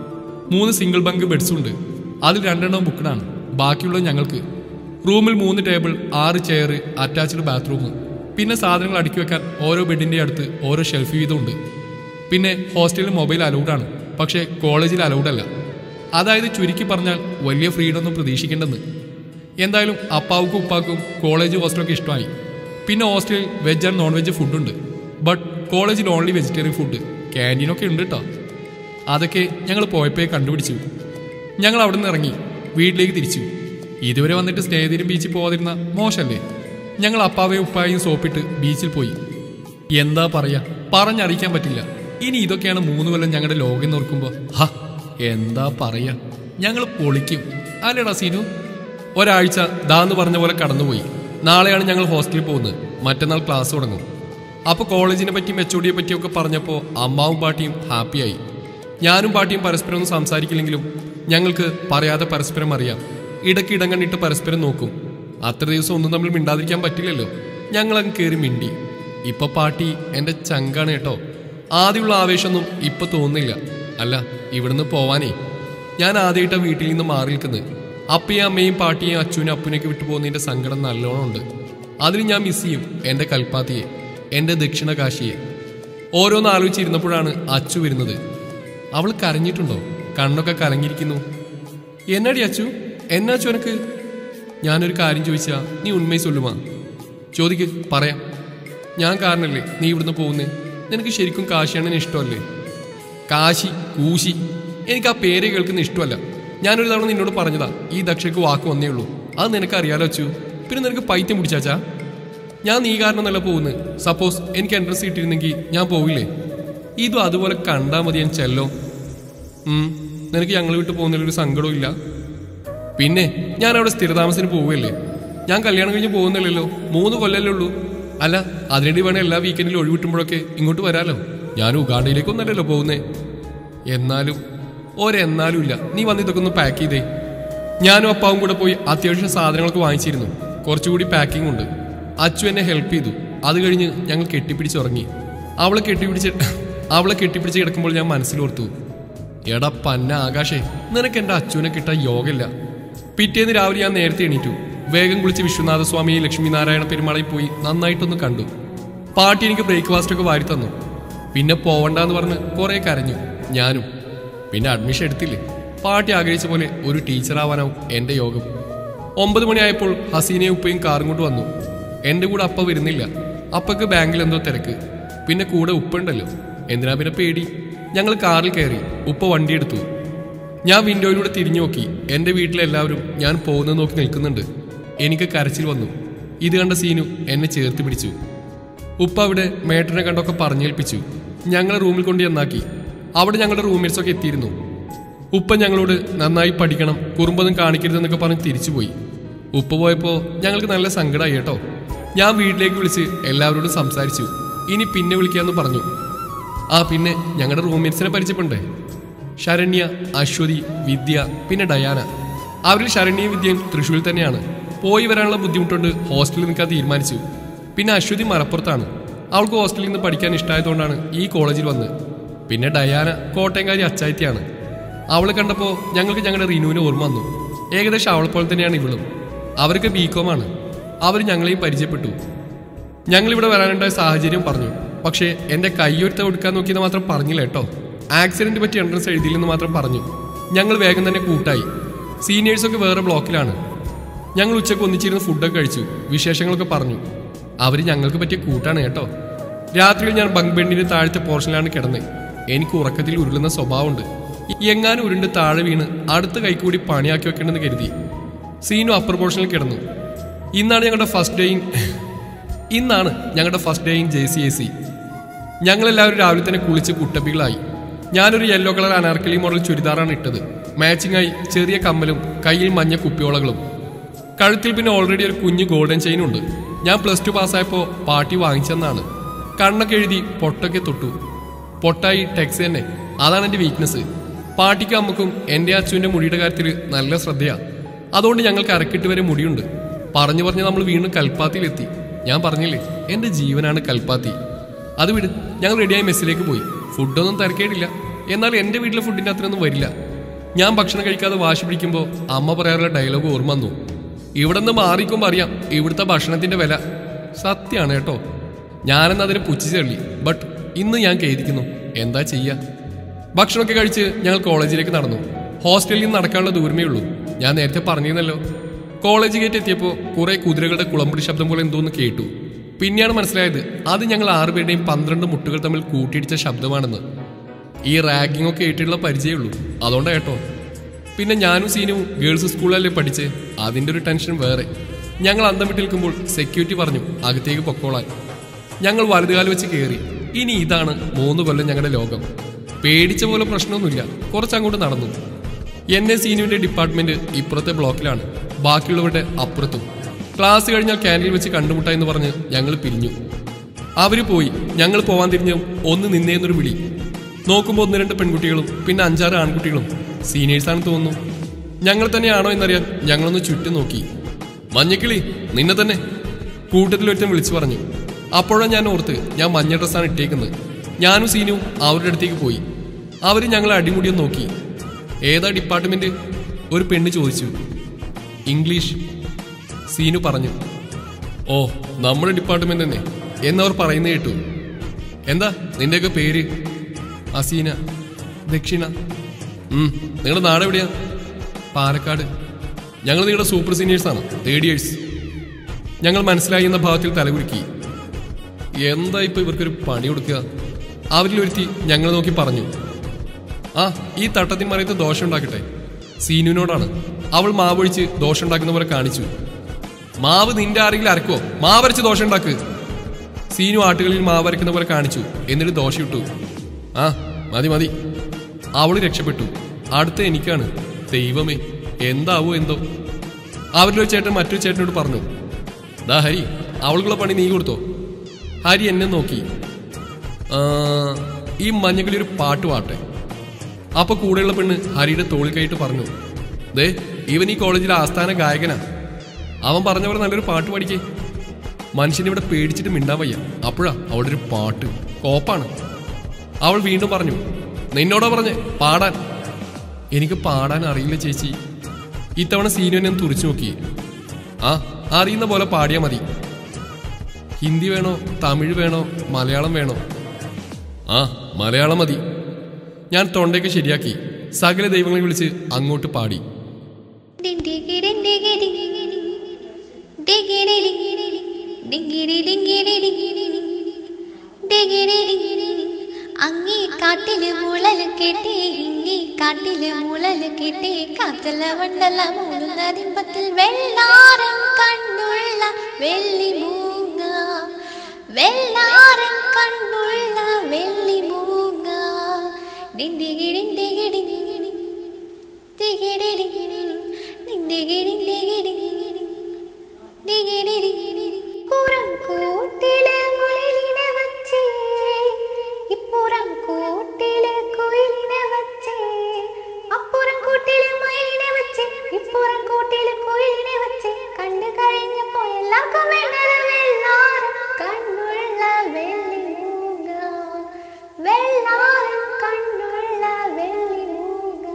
3 സിംഗിൾ ബങ്ക് ബെഡ്സും ഉണ്ട്. അതിൽ 2 എണ്ണം ബുക്ക്ഡാണ്. ബാക്കിയുള്ളത് ഞങ്ങൾക്ക്. റൂമിൽ 3 ടേബിൾ, 6 ചെയർ, അറ്റാച്ച്ഡ് ബാത്റൂം. പിന്നെ സാധനങ്ങൾ അടുക്കി വെക്കാൻ ഓരോ ബെഡിന്റെ അടുത്ത് ഓരോ ഷെൽഫ് വീതമുണ്ട്. പിന്നെ ഹോസ്റ്റലിൽ മൊബൈൽ അലൗഡാണ്, പക്ഷേ കോളേജിൽ അലൗഡല്ല. അതായത് ചുരുക്കി പറഞ്ഞാൽ വലിയ ഫ്രീഡം ഒന്നും പ്രതീക്ഷിക്കേണ്ടെന്ന്. എന്തായാലും അപ്പാവുക്കും ഉപ്പാക്കും കോളേജ് ഹോസ്റ്റലൊക്കെ ഇഷ്ടമായി. പിന്നെ ഹോസ്റ്റലിൽ വെജ് ആൻഡ് നോൺ വെജ് ഫുഡുണ്ട്. ബട്ട് കോളേജിൽ ഓൺലി വെജിറ്റേറിയൻ ഫുഡ്. ക്യാൻറ്റീനൊക്കെ ഉണ്ട് കേട്ടോ. അതൊക്കെ ഞങ്ങൾ പോയപ്പോഴേ കണ്ടുപിടിച്ചു. ഞങ്ങൾ അവിടെ നിന്ന് ഇറങ്ങി വീട്ടിലേക്ക് തിരിച്ചു. ഇതുവരെ വന്നിട്ട് സ്നേഹിതരും ബീച്ചിൽ പോകാതിരുന്ന മോശമല്ലേ? ഞങ്ങൾ അപ്പാവയും ഉപ്പായും സോപ്പിട്ട് ബീച്ചിൽ പോയി. എന്താ പറയാ, പറഞ്ഞറിയിക്കാൻ പറ്റില്ല. ഇനി ഇതൊക്കെയാണ് 3 കൊല്ലം ഞങ്ങളുടെ ലോകം നോക്കുമ്പോൾ എന്താ പറയാ, ഞങ്ങൾ പൊളിക്കും അല്ലേടാ സീനു? ഒരാഴ്ച ദാന്ന് പറഞ്ഞ പോലെ കടന്നുപോയി. നാളെയാണ് ഞങ്ങൾ ഹോസ്റ്റലിൽ പോകുന്നത്. മറ്റന്നാൾ ക്ലാസ് തുടങ്ങും. അപ്പോൾ കോളേജിനെ പറ്റിയും HOD പറ്റിയൊക്കെ പറഞ്ഞപ്പോൾ അമ്മാവും പാട്ടിയും ഹാപ്പിയായി. ഞാനും പാട്ടിയും പരസ്പരം ഒന്നും സംസാരിക്കില്ലെങ്കിലും ഞങ്ങൾക്ക് പറയാതെ പരസ്പരം അറിയാം. ഇടയ്ക്ക് ഇടം കണ്ടിട്ട് പരസ്പരം നോക്കും. അത്ര ദിവസം ഒന്നും നമ്മൾ മിണ്ടാതിരിക്കാൻ പറ്റില്ലല്ലോ. ഞങ്ങളങ്ങ് കയറി മിണ്ടി. ഇപ്പൊ പാട്ടി എൻ്റെ ചങ്കാണ് കേട്ടോ. ആദ്യമുള്ള ആവേശമൊന്നും ഇപ്പൊ തോന്നുന്നില്ല. അല്ല, ഇവിടുന്ന് പോവാനേ ഞാൻ ആദ്യമായിട്ടാണ് വീട്ടിൽ നിന്ന് മാറി നിൽക്കുന്നത്. അപ്പയും അമ്മയും പാട്ടിയും അച്ഛനും അപ്പനെയൊക്കെ വിട്ടു പോകുന്നതിൻ്റെ സങ്കടം നല്ലോണം ഉണ്ട്. അതിന് ഞാൻ മിസ് ചെയ്യും എൻ്റെ കൽപ്പാത്തിയെ, എൻ്റെ ദക്ഷിണ കാശിയെ. ഓരോന്ന് ആലോചിച്ചിരുന്നപ്പോഴാണ് അച്ചു വരുന്നത്. അവൾ കരഞ്ഞിട്ടുണ്ടോ? കണ്ണൊക്കെ കലങ്ങിയിരിക്കുന്നു. എന്നടി അച്ചു, എന്നാ അച്ചു എനക്ക്? ഞാനൊരു കാര്യം ചോദിച്ചാ നീ ഉണ്മയെ ചൊല്ലുമാ? ചോദിക്ക്, പറയാം. ഞാൻ കാരണല്ലേ നീ ഇവിടുന്ന് പോകുന്നേ? നിനക്ക് ശരിക്കും കാശിയാണെന്ന് ഇഷ്ടമല്ലേ? കാശി, കൂശി, എനിക്ക് ആ പേര് കേൾക്കുന്ന ഇഷ്ടമല്ല. ഞാനൊരു തവണ നിന്നോട് പറഞ്ഞതാ, ഈ ദക്ഷയ്ക്ക് വാക്ക് വന്നേ ഉള്ളൂ. അത് നിനക്കറിയാലോ അച്ചു. പിന്നെ നിനക്ക് പൈത്യം പിടിച്ചാച്ചാ? ഞാൻ നീ കാരണം നല്ല പോകുന്നത്. സപ്പോസ് എനിക്ക് എൻട്രൻസ് കിട്ടിയിരുന്നെങ്കിൽ ഞാൻ പോവില്ലേ? ഇതും അതുപോലെ കണ്ടാൽ മതി ഞാൻ ചെല്ലോ. നിനക്ക് ഞങ്ങൾ വിട്ട് പോകുന്നതിലൊരു സങ്കടവും ഇല്ല? പിന്നെ ഞാൻ അവിടെ സ്ഥിരതാമസത്തിന് പോവുകയല്ലേ. ഞാൻ കല്യാണം കഴിഞ്ഞ് പോകുന്നില്ലല്ലോ. 3 കൊല്ലല്ലേ ഉള്ളൂ. അല്ല, അതിനിടെ വേണം എല്ലാ വീക്കെൻഡിലും ഒഴിവിട്ടുമ്പോഴൊക്കെ ഇങ്ങോട്ട് വരാലോ. ഞാൻ ഉഗാണ്ടയിലേക്കൊന്നല്ലല്ലോ പോകുന്നേ. എന്നാലും ഒരെന്നാലും ഇല്ല. നീ വന്ന് ഇതൊക്കെ ഒന്ന് പാക്ക് ചെയ്തേ. ഞാനും അപ്പാവും കൂടെ പോയി അത്യാവശ്യം സാധനങ്ങളൊക്കെ വാങ്ങിച്ചിരുന്നു. കുറച്ചുകൂടി പാക്കിംഗ് ഉണ്ട്. അച്ചു എന്നെ ഹെൽപ്പ് ചെയ്തു. അത് കഴിഞ്ഞ് ഞങ്ങൾ കെട്ടിപ്പിടിച്ചുറങ്ങി. അവളെ കെട്ടിപ്പിടിച്ച് കിടക്കുമ്പോൾ ഞാൻ മനസ്സിലോർത്തു, എടാ പന്ന ആകാശേ, നിനക്ക് എൻ്റെ അച്ചുവിനെ കിട്ടാൻ യോഗമില്ല. പിറ്റേന്ന് രാവിലെ ഞാൻ നേരത്തെ എണീറ്റു. വേഗം കുളിച്ച് വിശ്വനാഥസ്വാമിയെ ലക്ഷ്മീനാരായണ പെരുമാളയിൽ പോയി നന്നായിട്ടൊന്ന് കണ്ടു. പാട്ടി എനിക്ക് ബ്രേക്ക്ഫാസ്റ്റ് ഒക്കെ വാരി തന്നു. പിന്നെ പോവണ്ടെന്ന് പറഞ്ഞ് കുറെ കരഞ്ഞു ഞാനും. പിന്നെ അഡ്മിഷൻ എടുത്തില്ലേ. പാട്ടി ആഗ്രഹിച്ച പോലെ ഒരു ടീച്ചറാവാനാവും എൻ്റെ യോഗം. 9 മണിയായപ്പോൾ ഹസീനയും ഉപ്പയും കാറും കൊണ്ട് വന്നു. എൻ്റെ കൂടെ അപ്പ വരുന്നില്ല. അപ്പക്ക് ബാങ്കിൽ എന്തോ തിരക്ക്. പിന്നെ കൂടെ ഉപ്പ ഉണ്ടല്ലോ, എന്തിനാ പിന്നെ പേടി. ഞങ്ങൾ കാറിൽ കയറി. ഉപ്പ വണ്ടി എടുത്തു. ഞാൻ വിൻഡോയിലൂടെ തിരിഞ്ഞു നോക്കി. എൻ്റെ വീട്ടിലെല്ലാവരും ഞാൻ പോകുന്നത് നോക്കി നിൽക്കുന്നുണ്ട്. എനിക്ക് കരച്ചിൽ വന്നു. ഇത് കണ്ട സീനു എന്നെ ചേർത്ത് പിടിച്ചു. ഉപ്പ അവിടെ മേട്ടനെ കണ്ടൊക്കെ പറഞ്ഞേൽപ്പിച്ചു. ഞങ്ങളെ റൂമിൽ കൊണ്ട് ചെന്നാക്കി. അവിടെ ഞങ്ങളുടെ റൂംമേറ്റ്സ് ഒക്കെ എത്തിയിരുന്നു. ഉപ്പ ഞങ്ങളോട് നന്നായി പഠിക്കണം, കുറുമ്പൊന്നും കാണിക്കരുതെന്നൊക്കെ പറഞ്ഞ് തിരിച്ചുപോയി. ഉപ്പ പോയപ്പോൾ ഞങ്ങൾക്ക് നല്ല സങ്കടമായി കേട്ടോ. ഞാൻ വീട്ടിലേക്ക് വിളിച്ച് എല്ലാവരോടും സംസാരിച്ചു. ഇനി പിന്നെ വിളിക്കാമെന്ന് പറഞ്ഞു. പിന്നെ ഞങ്ങളുടെ റൂംമേറ്റ്സിനെ പരിചയപ്പെടണ്ടേ? ശരണ്യ, അശ്വതി, വിദ്യ, പിന്നെ ഡയാന. അവരിൽ ശരണ്യയും വിദ്യയും തൃശ്ശൂരിൽ തന്നെയാണ്. പോയി വരാനുള്ള ബുദ്ധിമുട്ടുണ്ട് ഹോസ്റ്റലിൽ നിൽക്കാൻ തീരുമാനിച്ചു. പിന്നെ അശ്വതി മലപ്പുറത്താണ്. അവൾക്ക് ഹോസ്റ്റലിൽ നിന്ന് പഠിക്കാൻ ഇഷ്ടമായതുകൊണ്ടാണ് ഈ കോളേജിൽ വന്നത്. പിന്നെ ഡയാന കോട്ടയംകാരി അച്ചായത്തിയാണ്. അവളെ കണ്ടപ്പോൾ ഞങ്ങൾക്ക് ഞങ്ങളുടെ റിനുവിനെ ഓർമ്മ വന്നു. ഏകദേശം അവളെപ്പോലെ തന്നെയാണ് ഇവളും. അവർക്ക് ബികോമാണ്. അവർ ഞങ്ങളെയും പരിചയപ്പെട്ടു. ഞങ്ങളിവിടെ വരാനുണ്ടായ സാഹചര്യം പറഞ്ഞു. പക്ഷേ എൻ്റെ കൈയൊരുത്ത കൊടുക്കാൻ നോക്കിയെന്ന് മാത്രം പറഞ്ഞില്ല കേട്ടോ. ആക്സിഡന്റ് പറ്റി എൻട്രൻസ് എഴുതിയില്ലെന്ന് മാത്രം പറഞ്ഞു. ഞങ്ങൾ വേഗം തന്നെ കൂട്ടായി. സീനിയേഴ്സൊക്കെ വേറെ ബ്ലോക്കിലാണ്. ഞങ്ങൾ ഉച്ചയ്ക്ക് ഒന്നിച്ചിരുന്ന് ഫുഡൊക്കെ കഴിച്ചു. വിശേഷങ്ങളൊക്കെ പറഞ്ഞു. അവർ ഞങ്ങൾക്ക് പറ്റിയ കൂട്ടാണ് കേട്ടോ. രാത്രിയിൽ ഞാൻ ബങ്ക് ബെഡിന്റെ താഴത്തെ പോർഷനിലാണ് കിടന്നത്. എനിക്ക് ഉറക്കത്തിൽ ഉരുളുന്ന സ്വഭാവമുണ്ട്. എങ്ങാനും ഉരുണ്ട് താഴെ വീണ് അടുത്ത കൈക്കൂടി പണിയാക്കി വെക്കണമെന്ന് കരുതി. സീനു അപ്പർ പോർഷനിൽ കിടന്നു. ഇന്നാണ് ഞങ്ങളുടെ ഫസ്റ്റ് ഡേ. ഇന്നാണ് ഞങ്ങളുടെ ഫസ്റ്റ് ഡേ ഇൻ JCAC. ഞങ്ങളെല്ലാവരും രാവിലെ തന്നെ കുളിച്ച് കുട്ടപ്പികളായി. ഞാനൊരു യെല്ലോ കളർ അനാർക്കലി മോഡൽ ചുരിദാറാണ് ഇട്ടത്. മാച്ചിങ്ങായി ചെറിയ കമ്മലും കയ്യിൽ മഞ്ഞ കുപ്പിയോളകളും. കഴുത്തിൽ പിന്നെ ഓൾറെഡി ഒരു കുഞ്ഞ് ഗോൾഡൻ ചെയിനും ഉണ്ട്. ഞാൻ +2 പാസ്സായപ്പോൾ പാർട്ടി വാങ്ങിച്ചെന്നാണ്. കണ്ണൊക്കെ എഴുതി പൊട്ടൊക്കെ തൊട്ടു. പൊട്ടായി ടെക്സ് തന്നെ. അതാണ് എൻ്റെ വീക്ക്നെസ്. പാർട്ടിക്ക് അമ്മക്കും എൻ്റെ അച്ഛൻ്റെ മുടിയുടെ കാര്യത്തിൽ നല്ല ശ്രദ്ധയാണ്. അതുകൊണ്ട് ഞങ്ങൾക്ക് അരക്കിട്ട് വരെ മുടിയുണ്ട്. പറഞ്ഞു പറഞ്ഞ് നമ്മൾ വീണ്ടും കൽപ്പാത്തിയിലെത്തി. ഞാൻ പറഞ്ഞില്ലേ, എൻ്റെ ജീവനാണ് കൽപ്പാത്തി. അത് വിട്, ഞങ്ങൾ റെഡിയായി മെസ്സിലേക്ക് പോയി. ഫുഡൊന്നും തിരക്കേടില്ല. എന്നാൽ എൻ്റെ വീട്ടിലെ ഫുഡിൻ്റെ അത്രയൊന്നും വരില്ല. ഞാൻ ഭക്ഷണം കഴിക്കാതെ വാശി പിടിക്കുമ്പോൾ അമ്മ പറയാറുള്ള ഡയലോഗ് ഓർമ്മ വന്നു. ഇവിടെ നിന്ന് മാറിക്കുമ്പോൾ അറിയാം ഇവിടുത്തെ ഭക്ഷണത്തിൻ്റെ വില. സത്യമാണ് കേട്ടോ. ഞാനെന്ന് അതിനെ പുച്ഛിച്ച് തള്ളി. ബട്ട് ഇന്ന് ഞാൻ ഖേദിക്കുന്നു. എന്താ ചെയ്യുക? ഭക്ഷണമൊക്കെ കഴിച്ച് ഞങ്ങൾ കോളേജിലേക്ക് നടന്നു. ഹോസ്റ്റലിൽ നിന്ന് നടക്കാനുള്ള ദൂരമേ ഉള്ളൂ. ഞാൻ നേരത്തെ പറഞ്ഞിരുന്നല്ലോ. കോളേജ് ഗേറ്റ് എത്തിയപ്പോൾ കുറേ കുതിരകളുടെ കുളമ്പടി ശബ്ദം പോലെ എന്തോന്ന് കേട്ടു. പിന്നെയാണ് മനസ്സിലായത് അത് ഞങ്ങൾ 6 പേരുടെയും 12 മുട്ടുകൾ തമ്മിൽ കൂട്ടിയിടിച്ച ശബ്ദമാണെന്ന്. ഈ റാഗിങ് ഒക്കെ ഏറ്റുള്ള പരിചയമുള്ളൂ. അതുകൊണ്ടാ കേട്ടോ. പിന്നെ ഞാനും സീനും ഗേൾസ് സ്കൂളിലല്ലേ പഠിച്ച്. അതിൻ്റെ ഒരു ടെൻഷൻ വേറെ. ഞങ്ങൾ അന്തം വിട്ട് നിൽക്കുമ്പോൾ സെക്യൂരിറ്റി പറഞ്ഞു അകത്തേക്ക് പൊക്കോളാൻ. ഞങ്ങൾ വലതുകാലം വെച്ച് കയറി. ഇനി ഇതാണ് 3 കൊല്ലം ഞങ്ങളുടെ ലോകം. പേടിച്ച പോലെ പ്രശ്നമൊന്നുമില്ല. കുറച്ചങ്ങോട്ട് നടന്നു. എന്നെ സീനുവിൻ്റെ ഡിപ്പാർട്ട്മെന്റ് ഇപ്പുറത്തെ ബ്ലോക്കിലാണ്, ബാക്കിയുള്ളവരുടെ അപ്പുറത്തും. ക്ലാസ് കഴിഞ്ഞാൽ ക്യാൻറ്റീൻ വെച്ച് കണ്ടുമുട്ട എന്ന് പറഞ്ഞ് ഞങ്ങൾ പിരിഞ്ഞു. അവർ പോയി. ഞങ്ങൾ പോവാൻ തിരിഞ്ഞും ഒന്ന് നിന്നേന്നൊരു വിളി. നോക്കുമ്പോൾ 1-2 പെൺകുട്ടികളും പിന്നെ 5-6 ആൺകുട്ടികളും. സീനിയേഴ്സാണെന്ന് തോന്നുന്നു. ഞങ്ങൾ തന്നെയാണോ എന്നറിയാൻ ഞങ്ങളൊന്ന് ചുറ്റും നോക്കി. മഞ്ഞക്കിളി, നിന്നെ തന്നെ കൂട്ടത്തിലൊരുത്തൻ വിളിച്ചു പറഞ്ഞു. അപ്പോഴാണ് ഞാൻ ഓർത്ത് ഞാൻ മഞ്ഞ ഡ്രസ്സാണ് ഇട്ടേക്കുന്നത്. ഞാനും സീനുവും അവരുടെ അടുത്തേക്ക് പോയി. അവർ ഞങ്ങളെ അടിമുടിയൊന്ന് നോക്കി. ഏതാ ഡിപ്പാർട്ട്മെന്റ്? ഒരു പെണ്ണ് ചോദിച്ചു. ഇംഗ്ലീഷ്, സീനു പറഞ്ഞു. ഓ, നമ്മുടെ ഡിപ്പാർട്ട്മെന്റ് തന്നെ എന്നവർ പറയുന്നത് കേട്ടു. എന്താ നിന്റെയൊക്കെ പേര്? അസീന. ദക്ഷിണ. നിങ്ങളുടെ നാട് എവിടെയാ? പാലക്കാട്. ഞങ്ങൾ നിങ്ങളുടെ സൂപ്പർ സീനിയേഴ്സാണ്, 3rd years. ഞങ്ങൾ മനസ്സിലായി എന്ന ഭാവത്തിൽ തലകുലുക്കി. എന്താ ഇപ്പൊ ഇവർക്കൊരു പണി കൊടുക്കുക? അവരിലൊരുത്തി ഞങ്ങൾ നോക്കി പറഞ്ഞു. ആ, ഈ തട്ടത്തിൻ മറയത്ത് ദോശ ഉണ്ടാക്കട്ടെ. സീനുവിനോടാണ്. അവൾ മാവൊഴിച്ച് ദോശ ഉണ്ടാക്കുന്ന പോലെ കാണിച്ചു. മാവ് നിന്റെ ആരെങ്കിലും അരക്കോ? മാവരച്ച് ദോശ ഉണ്ടാക്ക്. സീനു ആട്ടുകളിൽ മാവ് അരക്കുന്ന പോലെ കാണിച്ചു. എന്നിട്ട് ദോശ ഇട്ടു. ആ, മതി മതി. അവൾ രക്ഷപ്പെട്ടു. അടുത്ത എനിക്കാണ്. ദൈവമേ, എന്താവോ എന്തോ. അവരിലൊരു ചേട്ടൻ മറ്റൊരു ചേട്ടനോട് പറഞ്ഞു. ദാ ഹരി, അവൾക്കുള്ള പണി നീ കൊടുത്തോ? ഹരി എന്നെ നോക്കി. ഈ മഞ്ഞക്കിളി ഒരു പാട്ട് പാട്ടെ. അപ്പൊ കൂടെയുള്ള പെണ്ണ് ഹരിയുടെ തോളിൽ കൈയിട്ട് പറഞ്ഞു. ദേ, ഇവൻ ഈ കോളേജിലെ ആസ്ഥാന ഗായകനാ. അവൻ പറഞ്ഞ പോലെ നല്ലൊരു പാട്ട് പാടിക്കേ. മനുഷ്യനിവിടെ പേടിച്ചിട്ട് മിണ്ടാൻ വയ്യ. അപ്പോഴാ അവളുടെ ഒരു പാട്ട് കോപ്പാണ്. അവൾ വീണ്ടും പറഞ്ഞു. നിന്നോടാ പറഞ്ഞേ പാടാൻ. എനിക്ക് പാടാൻ അറിയില്ല ചേച്ചി. ഇത്തവണ സീനുവിനെ തുറിച്ചു നോക്കി. ആ, അറിയുന്ന പോലെ പാടിയാൽ മതി. ഹിന്ദി വേണോ, തമിഴ് വേണോ, മലയാളം വേണോ? ആ, മലയാളം മതി. ഞാൻ തൊണ്ടയൊക്കെ ശരിയാക്കി. സകല ദൈവങ്ങളെ വിളിച്ച് അങ്ങോട്ട് പാടി. അങ്ങേ കാട്ടില് മുളല് കേട്ടേ, ഇങ്ങേ കാട്ടില് മുളല് കേട്ടേ, കാത്തല വണ്ടല മൂടുന്ന ദിമ്പത്തിൽ വെള്ളാരം കണ്ണുള്ള വെള്ളി മൂങ്ങ, വെള്ളാരം കണ്ണുള്ള വെള്ളി മൂങ്ങ. പുറം കൂട്ടിലെ മുയലിനെ വച്ചേ, ഇപ്പുറം കൂട്ടിലെ കുയിലിനെ വച്ചേ, അപ്പുറം കൂട്ടിലെ മുയലിനെ വച്ചേ, ഇപ്പുറം കൂട്ടിലെ കുയിലിനെ വച്ചേ. കണ്ടു കഴിഞ്ഞപ്പോ എല്ലാവർക്കും വേണ്ടത് വെള്ളാരം കണ്ണുള്ള വെള്ളി മൂങ്ങ, വെള്ളാരം കണ്ണുള്ള വെള്ളി മൂങ്ങ.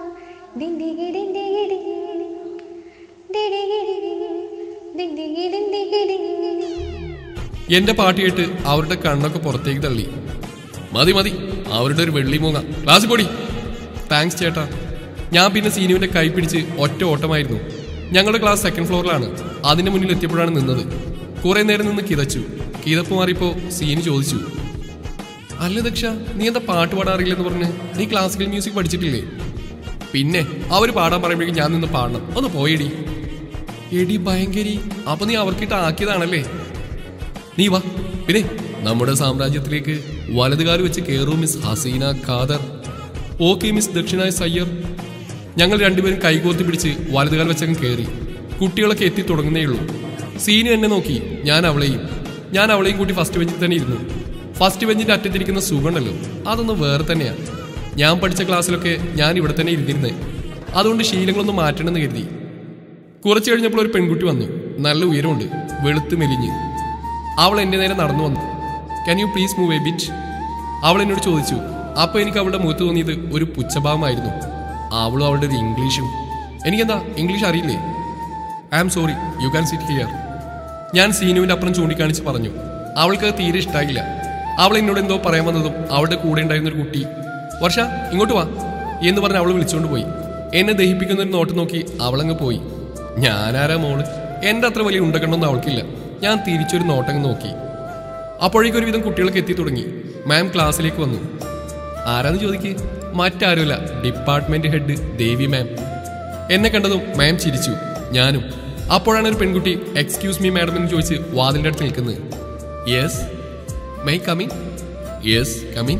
എന്റെ പാട്ട് കേട്ട് അവരുടെ കണ്ണൊക്കെ പുറത്തേക്ക് തള്ളി. മതി മതി, അവരുടെ ഒരു വെള്ളി മൂങ്ങ. ക്ലാസ്സിൽ പോടി. താങ്ക്സ് ചേട്ടാ. ഞാൻ പിന്നെ സീനുവിന്റെ കൈ പിടിച്ച് ഒറ്റ ഓട്ടമായിരുന്നു. ഞങ്ങളുടെ ക്ലാസ് 2nd ഫ്ലോറിലാണ്. അതിന്റെ മുന്നിൽ എത്തിയപ്പോഴാണ് നിന്നത്. കുറെ നേരം നിന്ന് കിതച്ചു. കിതപ്പ് മാറിയപ്പോ സീനു ചോദിച്ചു. അല്ല ദക്ഷ, നീ എന്താ പാട്ട് പാടാറില്ലെന്ന് പറഞ്ഞ്? നീ ക്ലാസിക്കൽ മ്യൂസിക് പഠിച്ചിട്ടില്ലേ? പിന്നെ അവർ പാടാൻ പറയുമ്പോഴേക്കും ഞാൻ നിന്ന് പാടണം. ഒന്ന് പോയെടി. എടി ഭയങ്കരി, അപ്പൊ നീ അവർക്കിട്ട് ആക്കിയതാണല്ലേ? നീ വാ. പിന്നെ നമ്മുടെ സാമ്രാജ്യത്തിലേക്ക് വലതുകാല് വെച്ച് കയറൂ miss Haseena Khader. Okay miss Dakshinaya Sayyar. ഞങ്ങൾ രണ്ടുപേരും കൈകോർത്തി പിടിച്ച് വലതുകാൽ വെച്ചങ്ങ് കയറി. കുട്ടികളൊക്കെ എത്തി തുടങ്ങുന്നേയുള്ളൂ. സീനു എന്നെ നോക്കി. ഞാൻ അവളെയും കൂട്ടി ഫസ്റ്റ് ബെഞ്ചിൽ തന്നെ ഇരുന്നു. ഫസ്റ്റ് ബെഞ്ചിന്റെ അറ്റത്തിരിക്കുന്ന സുഖമുണ്ടല്ലോ, അതൊന്ന് വേറെ തന്നെയാണ്. ഞാൻ പഠിച്ച ക്ലാസ്സിലൊക്കെ ഞാൻ ഇവിടെ തന്നെ ഇരുന്നിരുന്നേ. അതുകൊണ്ട് ശീലങ്ങളൊന്നും മാറ്റണമെന്ന് കരുതി. കുറച്ച് കഴിഞ്ഞപ്പോൾ ഒരു പെൺകുട്ടി വന്നു. നല്ല ഉയരമുണ്ട്, വെളുത്ത് മെലിഞ്ഞ്. അവൾ എൻ്റെ നേരെ നടന്നു വന്നു. Can you please move a bit? അവൾ എന്നോട് ചോദിച്ചു. അപ്പോൾ എനിക്ക് അവളുടെ മുഖത്ത് തോന്നിയത് ഒരു പുച്ഛഭാവമായിരുന്നു. അവളും അവളുടെ ഒരു ഇംഗ്ലീഷും. എനിക്കെന്താ ഇംഗ്ലീഷ് അറിയില്ലേ? I am sorry, you can sit here. ഞാൻ സീനുവിൻ്റെ അപ്പുറം ചൂണ്ടിക്കാണിച്ച് പറഞ്ഞു. അവൾക്ക് തീരെ ഇഷ്ടമായില്ല. അവൾ എന്നോട് എന്തോ പറയാൻ വന്നതും അവളുടെ കൂടെ ഉണ്ടായിരുന്നൊരു കുട്ടി വർഷ ഇങ്ങോട്ട് വാ എന്ന് പറഞ്ഞ് അവൾ വിളിച്ചുകൊണ്ട് പോയി. എന്നെ ദഹിപ്പിക്കുന്നൊരു നോട്ട് നോക്കി അവളങ്ങ് പോയി. ഞാനാരാ മോള്? എൻ്റെ അത്ര വലിയ ഉണ്ടകണ്ടൊന്നും അവൾക്കില്ല. ഞാൻ തിരിച്ചൊരു നോട്ടങ്ങ് നോക്കി. അപ്പോഴേക്കും ഒരുവിധം കുട്ടികളൊക്കെ എത്തി തുടങ്ങി. മാം ക്ലാസ്സിലേക്ക് വന്നു. ആരാന്ന് ചോദിക്ക്. മറ്റാരുമില്ല, ഡിപ്പാർട്ട്മെന്റ് ഹെഡ് ദേവി മാം. എന്നെ കണ്ടതും മാം ചിരിച്ചു, ഞാനും. അപ്പോഴാണ് ഒരു പെൺകുട്ടി എക്സ്ക്യൂസ് മീ മാഡം എന്ന് ചോദിച്ച് വാതിലിൻ്റെ അടുത്ത് നിൽക്കുന്നത്. Yes may come in. Yes come in.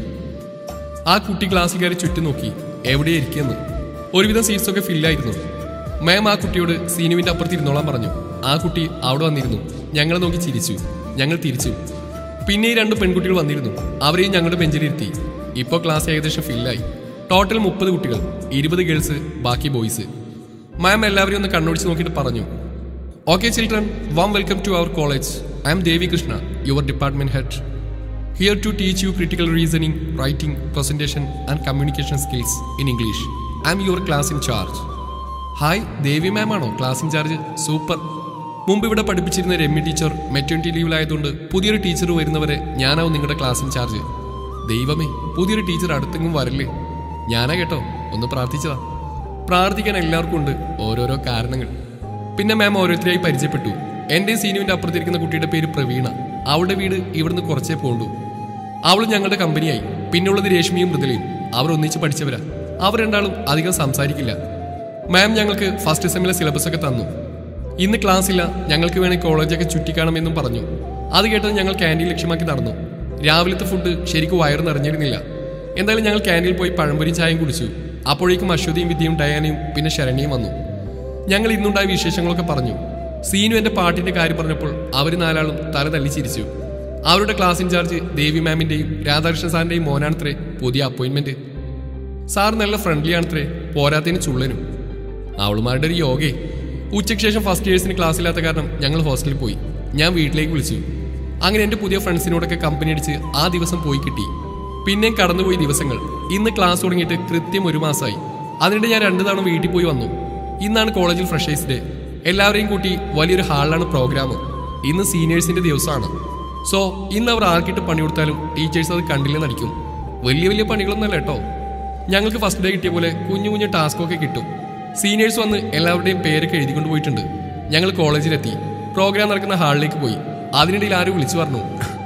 ആ കുട്ടി ക്ലാസ്സിൽ കയറി ചുറ്റും നോക്കി എവിടെ ഇരിക്കുമെന്ന്. ഒരുവിധം സീറ്റ്സൊക്കെ ഫില്ലായിരുന്നു. മാം ആ കുട്ടിയോട് സീനുവിൻ്റെ അപ്പുറത്ത് ഇരുന്നോളാൻ പറഞ്ഞു. ആ കുട്ടി അവിടെ വന്നിരുന്നു. ഞങ്ങളെ നോക്കി ചിരിച്ചു. ഞങ്ങൾ തിരിച്ചു. പിന്നെ ഈ 2 പെൺകുട്ടികൾ വന്നിരുന്നു. അവരെയും ഞങ്ങളുടെ ബെഞ്ചിലിരുത്തി. ഇപ്പോൾ ക്ലാസ് ഏകദേശം ഫില്ലായി. ടോട്ടൽ 30 കുട്ടികൾ, 20 ഗേൾസ്, ബാക്കി ബോയ്സ്. മാം എല്ലാവരെയും ഒന്ന് കണ്ണോടിച്ച് നോക്കിയിട്ട് പറഞ്ഞു, okay children, warm welcome to our college. I'm Devi Krishna, your department head. Here to teach you critical reasoning, writing, presentation and communication skills in English. I am your class in charge. ഹായ്, Devi ma'am ആണോ class in charge? Super. മുമ്പ് ഇവിടെ പഠിപ്പിച്ചിരുന്ന Ramya teacher maternity ലീവിലായതുകൊണ്ട് പുതിയൊരു teacher വരുന്നവരെ ഞാനാവും നിങ്ങളുടെ class in charge. ദൈവമേ, പുതിയൊരു ടീച്ചർ അടുത്തെങ്കിലും വരല്ലേ? ഞാനാ കേട്ടോ, ഒന്ന് പ്രാർത്ഥിച്ചതാ. പ്രാർത്ഥിക്കാൻ എല്ലാവർക്കും ഉണ്ട് ഓരോരോ കാരണങ്ങൾ. പിന്നെ മാം ഓരോരുത്തരായി പരിചയപ്പെട്ടു. എൻ്റെ സീനുവിൻ്റെ അപ്പുറത്തിരിക്കുന്ന കുട്ടിയുടെ പേര് പ്രവീണ. അവളുടെ വീട് ഇവിടുന്ന് കുറച്ചേ പോണ്ടു. അവൾ ഞങ്ങളുടെ കമ്പനിയായി. പിന്നുള്ളത് രേഷ്മിയും മൃദുലയും. അവർ ഒന്നിച്ച് പഠിച്ചവരാ. അവർ രണ്ടാളും അധികം സംസാരിക്കില്ല. മാം ഞങ്ങൾക്ക് ഫസ്റ്റ് സെമ്മിലെ സിലബസ് ഒക്കെ തന്നു. ഇന്ന് ക്ലാസ് ഇല്ല, ഞങ്ങൾക്ക് വേണമെങ്കിൽ കോളേജൊക്കെ ചുറ്റിക്കാണമെന്നും പറഞ്ഞു. അത് കേട്ടത് ഞങ്ങൾ ക്യാൻറ്റീൻ ലക്ഷ്യമാക്കി നടന്നു. രാവിലത്തെ ഫുഡ് ശരിക്കും വയറ് നിറഞ്ഞിരുന്നില്ല. എന്തായാലും ഞങ്ങൾ ക്യാൻറ്റീനിൽ പോയി പഴംപൊരി ചായയും കുടിച്ചു. അപ്പോഴേക്കും അശ്വതിയും വിദ്യയും ഡയാനയും പിന്നെ ശരണ്യയും വന്നു. ഞങ്ങൾ ഇന്നുണ്ടായ വിശേഷങ്ങളൊക്കെ പറഞ്ഞു. സീനു എൻ്റെ പാട്ടിൻ്റെ കാര്യം പറഞ്ഞപ്പോൾ അവർ 4 ആളും തല തല്ലി ചിരിച്ചു. അവരുടെ ക്ലാസ് ഇൻചാർജ് ദേവി മാമിൻ്റെയും രാധാകൃഷ്ണൻ സാറിൻ്റെയും മോനാണത്രേ പുതിയ അപ്പോയിൻമെൻറ്റ്. സാർ നല്ല ഫ്രണ്ട്ലി ആണത്രേ, പോരാത്തതിന് ചുള്ളനും. അവളുമാരുടെ ഒരു യോഗേ. ഉച്ചയ്ക്ക് ശേഷം ഫസ്റ്റ് ഇയേഴ്സിന് ക്ലാസ് ഇല്ലാത്ത കാരണം ഞങ്ങൾ ഹോസ്റ്റലിൽ പോയി. ഞാൻ വീട്ടിലേക്ക് വിളിച്ചു. അങ്ങനെ എൻ്റെ പുതിയ ഫ്രണ്ട്സിനോടൊക്കെ കമ്പനി അടിച്ച് ആ ദിവസം പോയി കിട്ടി. പിന്നെയും കടന്നുപോയി ദിവസങ്ങൾ. ഇന്ന് ക്ലാസ് തുടങ്ങിയിട്ട് കൃത്യം 1 മാസമായി. അതിനിടെ ഞാൻ 2 തവണ വീട്ടിൽ പോയി വന്നു. ഇന്നാണ് കോളേജിൽ ഫ്രഷേഴ്സ് ഡേ. എല്ലാവരെയും കൂട്ടി വലിയൊരു ഹാളിലാണ് പ്രോഗ്രാം. ഇന്ന് സീനിയേഴ്സിൻ്റെ ദിവസമാണ്. സോ ഇന്ന് അവർ ആർക്കിട്ട് പണി കൊടുത്താലും ടീച്ചേഴ്സ് അത് കണ്ടില്ലെന്ന് അടിക്കും. വലിയ പണികളൊന്നുമല്ല കേട്ടോ. ഞങ്ങൾക്ക് ഫസ്റ്റ് ഡേ കിട്ടിയ പോലെ കുഞ്ഞു കുഞ്ഞു ടാസ്കൊക്കെ കിട്ടും. സീനിയേഴ്സ് വന്ന് എല്ലാവരുടെയും പേരൊക്കെ എഴുതിക്കൊണ്ട് പോയിട്ടുണ്ട്. ഞങ്ങൾ കോളേജിലെത്തി. പ്രോഗ്രാം നടക്കുന്ന ഹാളിലേക്ക് പോയി. അതിനിടയിൽ ആരും വിളിച്ചു പറഞ്ഞു,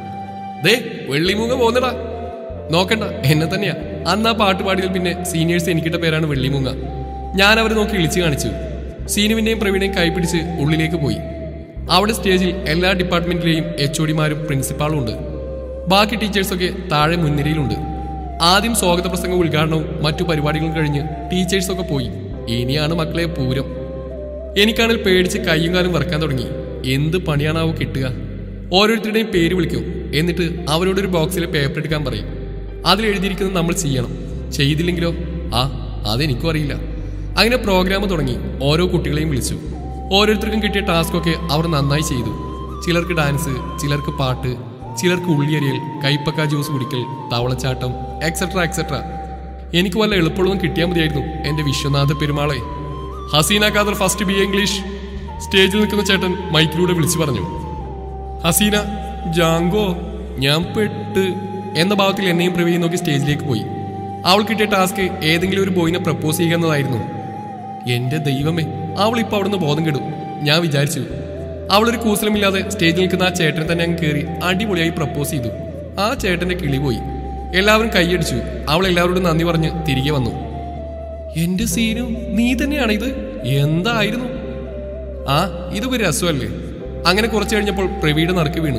ദേ വെള്ളിമൂങ്ങ പോകുന്നടാ. നോക്കണ്ട, എന്നെ തന്നെയാ. അന്ന് ആ പാട്ട് പാടിയതിൽ പിന്നെ സീനിയേഴ്സ് എനിക്കിട്ട പേരാണ് വെള്ളിമൂങ്ങ. ഞാൻ അവരെ നോക്കി വിളിച്ചു കാണിച്ചു. സീനുവിൻ്റെയും പ്രവീണയും കൈപിടിച്ച് ഉള്ളിലേക്ക് പോയി. അവിടെ സ്റ്റേജിൽ എല്ലാ ഡിപ്പാർട്ട്മെന്റിലെയും HODമാരും പ്രിൻസിപ്പാളും ഉണ്ട്. ബാക്കി ടീച്ചേഴ്സൊക്കെ താഴെ മുൻനിരയിലുണ്ട്. ആദ്യം സ്വാഗത പ്രസംഗ ഉദ്ഘാടനവും മറ്റു പരിപാടികളും കഴിഞ്ഞ് ടീച്ചേഴ്സൊക്കെ പോയി. ഇനിയാണ് മക്കളെ പൂരം. എനിക്കാണെങ്കിൽ പേടിച്ച് കയ്യും കാലും വറക്കാൻ തുടങ്ങി. എന്ത് പണിയാണാവോ കിട്ടുക? ഓരോരുത്തരുടെയും പേര് വിളിക്കും. എന്നിട്ട് അവരോടൊരു ബോക്സിലെ പേപ്പർ എടുക്കാൻ പറയും. അതിലെഴുതിയിരിക്കുന്നത് നമ്മൾ ചെയ്യണം. ചെയ്തില്ലെങ്കിലോ? അതെനിക്കും അറിയില്ല. അങ്ങനെ പ്രോഗ്രാം തുടങ്ങി. ഓരോ കുട്ടികളെയും വിളിച്ചു. ഓരോരുത്തർക്കും കിട്ടിയ ടാസ്കൊക്കെ അവർ നന്നായി ചെയ്തു. ചിലർക്ക് ഡാൻസ്, ചിലർക്ക് പാട്ട്, ചിലർക്ക് ഉള്ളിയരിയൽ, കൈപ്പക്ക ജ്യൂസ് കുടിക്കൽ, തവളച്ചാട്ടം, എക്സെട്ര. എനിക്ക് വല്ല എളുപ്പമുള്ളതും കിട്ടിയാൽ മതിയായിരുന്നു എൻ്റെ വിശ്വനാഥ പെരുമാളെ. Haseena Khader first BA English. സ്റ്റേജിൽ നിൽക്കുന്ന ചേട്ടൻ മൈക്കിലൂടെ വിളിച്ചു പറഞ്ഞു. ഹസീന ജാങ്കോ. ഞാൻ പെട്ട് എന്ന ഭാവത്തിൽ എന്നെയും പ്രവീയും നോക്കി സ്റ്റേജിലേക്ക് പോയി. അവൾ കിട്ടിയ ടാസ്ക് ഏതെങ്കിലും ഒരു ബോയിനെ പ്രപ്പോസ് ചെയ്യുക എന്നതായിരുന്നു. എൻ്റെ ദൈവമേ, അവളിപ്പോൾ അവിടുന്ന് ബോധം കെടും ഞാൻ വിചാരിച്ചു. അവളൊരു കൂസലമില്ലാതെ സ്റ്റേജിൽ നിൽക്കുന്ന ആ ചേട്ടനെ തന്നെ അങ്ങ് കയറി അടിപൊളിയായി പ്രപ്പോസ് ചെയ്തു. ആ ചേട്ടൻ്റെ കിളി പോയി. എല്ലാവരും കൈയടിച്ചു. അവൾ എല്ലാവരോടും നന്ദി പറഞ്ഞ് തിരികെ വന്നു. എൻ്റെ സീനു, നീ തന്നെയാണ് ഇത്? എന്തായിരുന്നു? ഇതൊരു രസമല്ലേ? അങ്ങനെ കുറച്ച് കഴിഞ്ഞപ്പോൾ പ്രവീണ നറുക്ക് വീണു.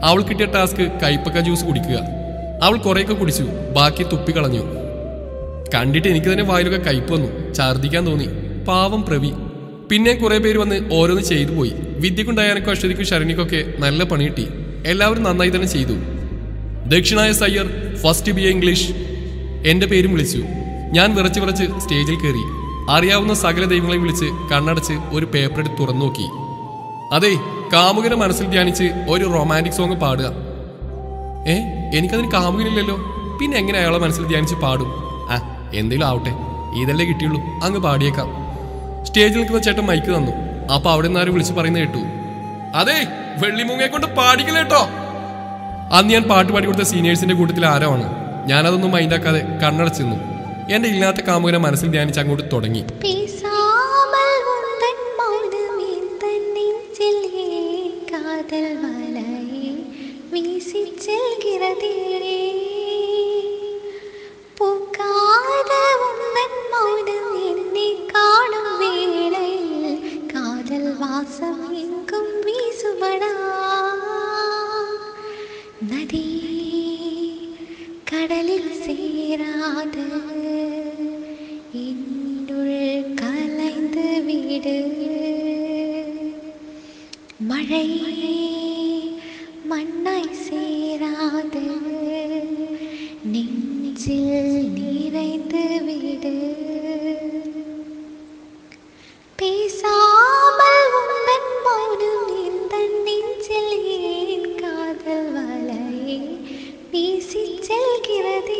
അവൾ കിട്ടിയ ടാസ്ക് കൈപ്പക്ക ജ്യൂസ് കുടിക്കുക. അവൾ കുറേയൊക്കെ കുടിച്ചു, ബാക്കി തുപ്പിക്കളഞ്ഞു. കണ്ടിട്ട് എനിക്ക് തന്നെ വായിലൊക്കെ കയ്പ് വന്നു, ഛർദ്ദിക്കാൻ തോന്നി. പാവം പ്രവി. പിന്നെ കുറെ പേര് വന്ന് ഓരോന്ന് ചെയ്തു പോയി. വിദ്യക്കുണ്ടായാനക്കും അശ്വതിക്കും ശരണിക്കൊക്കെ നല്ല പണി കിട്ടി. എല്ലാവരും നന്നായി തന്നെ ചെയ്തു. Dakshinaya Sayyar first B A English എന്റെ പേരും വിളിച്ചു. ഞാൻ വിറച്ച് സ്റ്റേജിൽ കയറി. അറിയാവുന്ന സകല ദൈവങ്ങളെയും വിളിച്ച് കണ്ണടച്ച് ഒരു പേപ്പർ എടുത്ത് തുറന്നു നോക്കി. അതെ, കാമുകനെ മനസ്സിൽ ധ്യാനിച്ച് ഒരു റൊമാൻറ്റിക് സോങ് പാടുക. എനിക്കതിന് കാമുകനില്ലല്ലോ, പിന്നെ എങ്ങനെ അയാളെ മനസ്സിൽ ധ്യാനിച്ച് പാടും? എന്തെങ്കിലും ആവട്ടെ, ഇതല്ലേ കിട്ടിയുള്ളൂ, അങ്ങ് പാടിയേക്കാം. സ്റ്റേജിൽ നിൽക്കുന്ന ചേട്ടൻ മൈക്ക് തന്നു. അപ്പൊ അവിടെ നിന്ന് ആരും വിളിച്ച് പറയുന്നത് കേട്ടു, അതെ വെള്ളിമൂങ്ങയെ കൊണ്ട് പാടിക്കലേട്ടോ. അന്ന് ഞാൻ പാട്ട് പാടി കൊടുത്ത സീനിയേഴ്സിന്റെ കൂട്ടത്തിൽ ആരാണ്. ഞാനതൊന്നും മൈൻഡാക്കാതെ കണ്ണടച്ചിരുന്നു. എന്റെ ഇല്ലാത്ത കാമുകനെ മനസ്സിൽ ധ്യാനിച്ച് അങ്ങോട്ട് തുടങ്ങി. നദി കടലിൽ സേരാതെ എന്നുൾ കലൈந்து വീട് മഴை മണ്ണായി சேராது നെഞ്ചിൽ நிறைந்து വീട് பேசாமல் உந்தன் மௌனம் இந்த நெஞ்சில் ஏன் காதல் வலையை வீசிச் செல்கிறதே.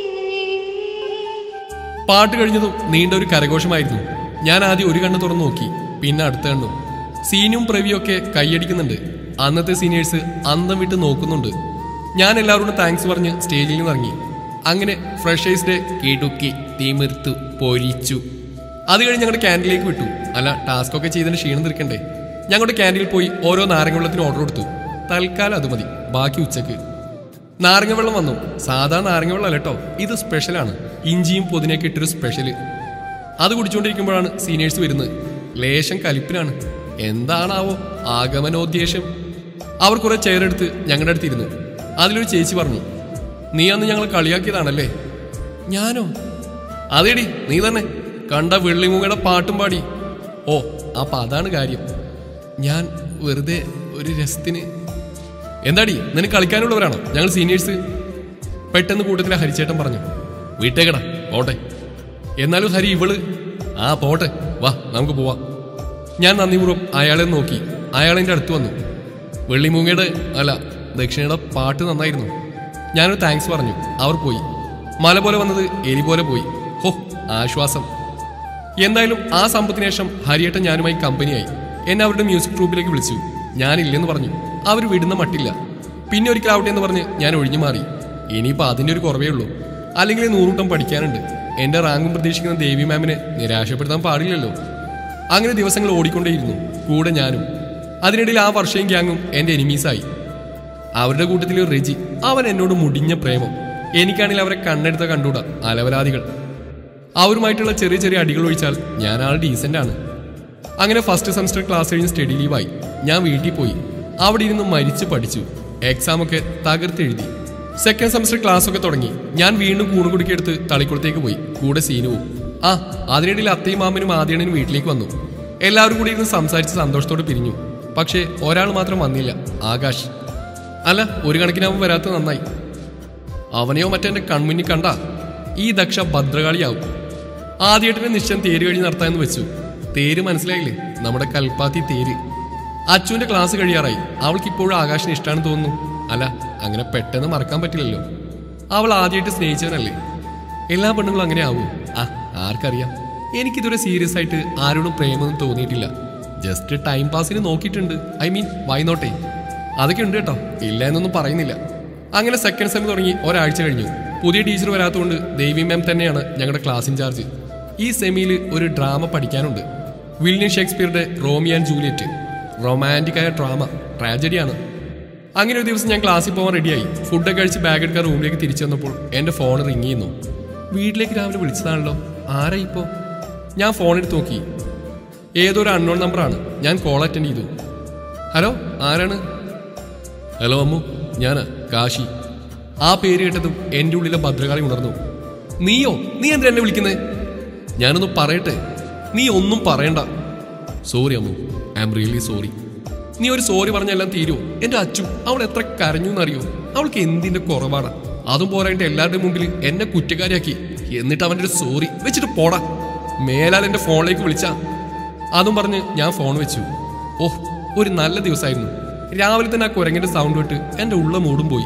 പാട്ട് കഴിഞ്ഞതും നീണ്ട ഒരു കരഘോഷമായിരുന്നു. ഞാൻ ആദ്യം ഒരു കണ്ണ് തുറന്നു നോക്കി, പിന്നെ അടുത്ത കണ്ണും. സീനും പ്രവിയൊക്കെ കൈയടിക്കുന്നുണ്ട്. അന്നത്തെ സീനിയേഴ്സ് അന്തം വിട്ട് നോക്കുന്നുണ്ട്. ഞാൻ എല്ലാവരോടും താങ്ക്സ് പറഞ്ഞ് സ്റ്റേജിൽ നിന്ന് ഇറങ്ങി. അങ്ങനെ ഫ്രഷേഴ്സ് ഡേ കിടുക്കി തീമിർത്തു പൊരിച്ചു. അത് കഴിഞ്ഞ് ഞങ്ങളുടെ ക്യാൻറ്റീനിലേക്ക് വിട്ടു. അല്ല, ടാസ്ക് ഒക്കെ ചെയ്തതിന് ക്ഷീണം തീർക്കണ്ടേ. ഞങ്ങളുടെ ക്യാൻറ്റീനിൽ പോയി ഓരോ നാരങ്ങ വെള്ളത്തിന് ഓർഡർ കൊടുത്തു. തൽക്കാലം അത് മതി, ബാക്കി ഉച്ചക്ക്. നാരങ്ങ വെള്ളം വന്നു. സാധാ നാരങ്ങ വെള്ളം അല്ലട്ടോ, ഇത് സ്പെഷ്യലാണ്. ഇഞ്ചിയും പുതിനയൊക്കെ ഇട്ടൊരു സ്പെഷ്യല്. അത് കുടിച്ചുകൊണ്ടിരിക്കുമ്പോഴാണ് സീനിയേഴ്സ് വരുന്നത്. ലേശം കലിപ്പിനാണ്. എന്താണാവോ ആഗമനോദ്ദേശം. അവർ കുറെ ചെയറെടുത്ത് ഞങ്ങളുടെ അടുത്തിരുന്നു. അതിലൊരു ചേച്ചി പറഞ്ഞു, നീ അന്ന് ഞങ്ങൾ കളിയാക്കിയതാണല്ലേ? ഞാനോ? അതേടി, നീ തന്നെ. കണ്ട വെള്ളിമൂങ്ങയുടെ പാട്ടും പാടി. ഓ, അപ്പൊ അതാണ് കാര്യം. ഞാൻ വെറുതെ ഒരു രസത്തിന്. എന്താടി, നിനക്ക് കളിക്കാനുള്ളവരാണോ ഞങ്ങൾ സീനിയേഴ്സ്? പെട്ടെന്ന് കൂട്ടത്തിലെ ഹരിച്ചേട്ടൻ പറഞ്ഞു. വീട്ടേക്കടാ, പോട്ടെ. എന്നാലും ഹരി, ഇവള് പോട്ടെ, വാ നമുക്ക് പോവാം. ഞാൻ നന്ദിപൂർവ്വം അയാളെ നോക്കി. അയാളെൻ്റെ അടുത്ത് വന്നു. വെള്ളിമൂങ്ങയുടെ അല്ല, ദക്ഷിണയുടെ പാട്ട് നന്നായിരുന്നു. ഞാനൊരു താങ്ക്സ് പറഞ്ഞു. അവർ പോയി. മല പോലെ വന്നത് എലി പോലെ പോയി. ഹോ, ആശ്വാസം. എന്തായാലും ആ സമ്പത്തിന് ശേഷം ഹരിയേട്ടൻ ഞാനുമായി കമ്പനിയായി. എന്നെ അവരുടെ മ്യൂസിക് ട്രൂപ്പിലേക്ക് വിളിച്ചു. ഞാനില്ലെന്ന് പറഞ്ഞു. അവർ വിടുന്ന മട്ടില്ല. പിന്നെ ഒരിക്കലാവട്ടെ എന്ന് പറഞ്ഞ് ഞാൻ ഒഴിഞ്ഞു മാറി. ഇനിയിപ്പോൾ അതിൻ്റെ ഒരു കുറവേ ഉള്ളൂ. അല്ലെങ്കിൽ 100 വട്ടം പഠിക്കാനുണ്ട്. എൻ്റെ റാങ്കും പ്രതീക്ഷിക്കുന്ന ദേവി മാമിനെ നിരാശപ്പെടുത്താൻ പാടില്ലല്ലോ. അങ്ങനെ ദിവസങ്ങൾ ഓടിക്കൊണ്ടേയിരുന്നു, കൂടെ ഞാനും. അതിനിടയിൽ ആ വർഷയും ഗ്യാങ്ങും എൻ്റെ എനിമീസായി. അവരുടെ കൂട്ടത്തിൽ ഒരു റെജി. അവൻ എന്നോട് മുടിഞ്ഞ പ്രേമം. എനിക്കാണെങ്കിൽ അവരെ കണ്ണെടുത്ത കണ്ടൂടാ, അലവലാദികൾ. അവരുമായിട്ടുള്ള ചെറിയ ചെറിയ അടികൾ ഒഴിച്ചാൽ ഞാൻ ആൾ ഡീസൻ്റാണ്. അങ്ങനെ ഫസ്റ്റ് സെമസ്റ്റർ ക്ലാസ് കഴിഞ്ഞ് സ്റ്റഡി ലീവായി. ഞാൻ വീട്ടിൽ പോയി. അവിടെ ഇരുന്ന് മരിച്ച് പഠിച്ചു. എക്സാമൊക്കെ തകർത്തെഴുതി. സെക്കൻഡ് സെമസ്റ്റർ ക്ലാസ് ഒക്കെ തുടങ്ങി. ഞാൻ വീണ്ടും കൂണുകുടുക്കിയെടുത്ത് തളിക്കുളത്തേക്ക് പോയി, കൂടെ സീനുവും. അതിനിടയിൽ അത്തയും മാമനും ആദ്യണനും വീട്ടിലേക്ക് വന്നു. എല്ലാവരും കൂടി ഇരുന്ന് സംസാരിച്ച് സന്തോഷത്തോടെ പിരിഞ്ഞു. പക്ഷേ ഒരാൾ മാത്രം വന്നില്ല, ആകാശ്. അല്ല, ഒരു കണക്കിനാവും വരാത്തത് നന്നായി. അവനെയോ മറ്റെൻ്റെ കൺമുന്നിൽ കണ്ട ഈ ദക്ഷ ഭദ്രകാളിയാവും. ആദ്യേട്ടനെ നിശ്ചയം തേര് കഴിഞ്ഞ് നടത്താമെന്ന് വെച്ചു. തേര് മനസ്സിലായില്ലേ, നമ്മുടെ കൽപ്പാത്തി തേര്. അച്ചുവിന്റെ ക്ലാസ് കഴിയാറായി. അവൾക്ക് ഇപ്പോഴും ആകാശിന് ഇഷ്ടമാണെന്ന് തോന്നുന്നു. അല്ല, അങ്ങനെ പെട്ടെന്ന് മറക്കാൻ പറ്റില്ലല്ലോ. അവൾ ആദ്യമായിട്ട് സ്നേഹിച്ചവനല്ലേ. എല്ലാ പെണ്ണുങ്ങളും അങ്ങനെ ആവും. ആർക്കറിയാം. എനിക്കിതുവരെ സീരിയസ് ആയിട്ട് ആരോടും പ്രേമൊന്നും തോന്നിയിട്ടില്ല. ജസ്റ്റ് ടൈം പാസിന് നോക്കിയിട്ടുണ്ട്. ഐ മീൻ, വൈനോട്ടെ. അതൊക്കെ ഉണ്ട് കേട്ടോ, ഇല്ല എന്നൊന്നും പറയുന്നില്ല. അങ്ങനെ സെക്കൻഡ് സെം തുടങ്ങി ഒരാഴ്ച കഴിഞ്ഞു. പുതിയ ടീച്ചർ വരാത്തതുകൊണ്ട് ദേവി മാം തന്നെയാണ് ഞങ്ങളുടെ ക്ലാസ് ഇൻചാർജ്. ഈ സെമിയിൽ ഒരു ഡ്രാമ പഠിക്കാനുണ്ട്. വില്യം ഷേക്സ്പിയറുടെ റോമിയോ ആൻഡ് ജൂലിയറ്റ്. റൊമാൻറ്റിക്കായ ഡ്രാമ, ട്രാജഡിയാണ്. അങ്ങനെ ഒരു ദിവസം ഞാൻ ക്ലാസ്സിൽ പോകാൻ റെഡിയായി. ഫുഡൊക്കെ കഴിച്ച് ബാഗ് എടുക്കാൻ റൂമിലേക്ക് തിരിച്ചു വന്നപ്പോൾ എൻ്റെ ഫോൺ റിങ് ചെയ്യുന്നു. വീട്ടിലേക്ക് രാവിലെ വിളിച്ചതാണല്ലോ, ആരാ ഇപ്പോൾ? ഞാൻ ഫോൺ എടുത്ത് നോക്കി. ഏതൊരു അൺനോൺ നമ്പറാണ്. ഞാൻ കോൾ അറ്റൻഡ് ചെയ്തു. ഹലോ, ആരാണ്? ഹലോ അമ്മു, ഞാനാ കാശി. ആ പേര് കേട്ടതും എൻ്റെ ഉള്ളിലെ ഭദ്രകാളി ഉണർന്നു. നീയോ? നീ എന്തിനാ എന്നെ വിളിക്കുന്നേ? ഞാനൊന്ന് പറയട്ടെ. നീ ഒന്നും പറയണ്ട. Sorry Ammu, I am really sorry. നീ ഒരു സോറി പറഞ്ഞെല്ലാം തീരുമോ? എൻ്റെ അച്ചു അവൾ എത്ര കരഞ്ഞു എന്നറിയോ? അവൾക്ക് എന്തിന്റെ കുറവാണ്? അതും പോരായിട്ട് എല്ലാവരുടെയും മുമ്പിൽ എന്നെ കുറ്റക്കാരിയാക്കി. എന്നിട്ട് അവൻ്റെ ഒരു സോറി വെച്ചിട്ട് പോടാ. മേലാൽ എൻ്റെ ഫോണിലേക്ക് വിളിച്ചാ. അതും പറഞ്ഞ് ഞാൻ ഫോൺ വെച്ചു. ഓഹ്, ഒരു നല്ല ദിവസമായിരുന്നു. രാവിലെ തന്നെ ആ കുരങ്ങന്റെ സൗണ്ട് വിട്ട് എൻ്റെ ഉള്ള മൂടും പോയി.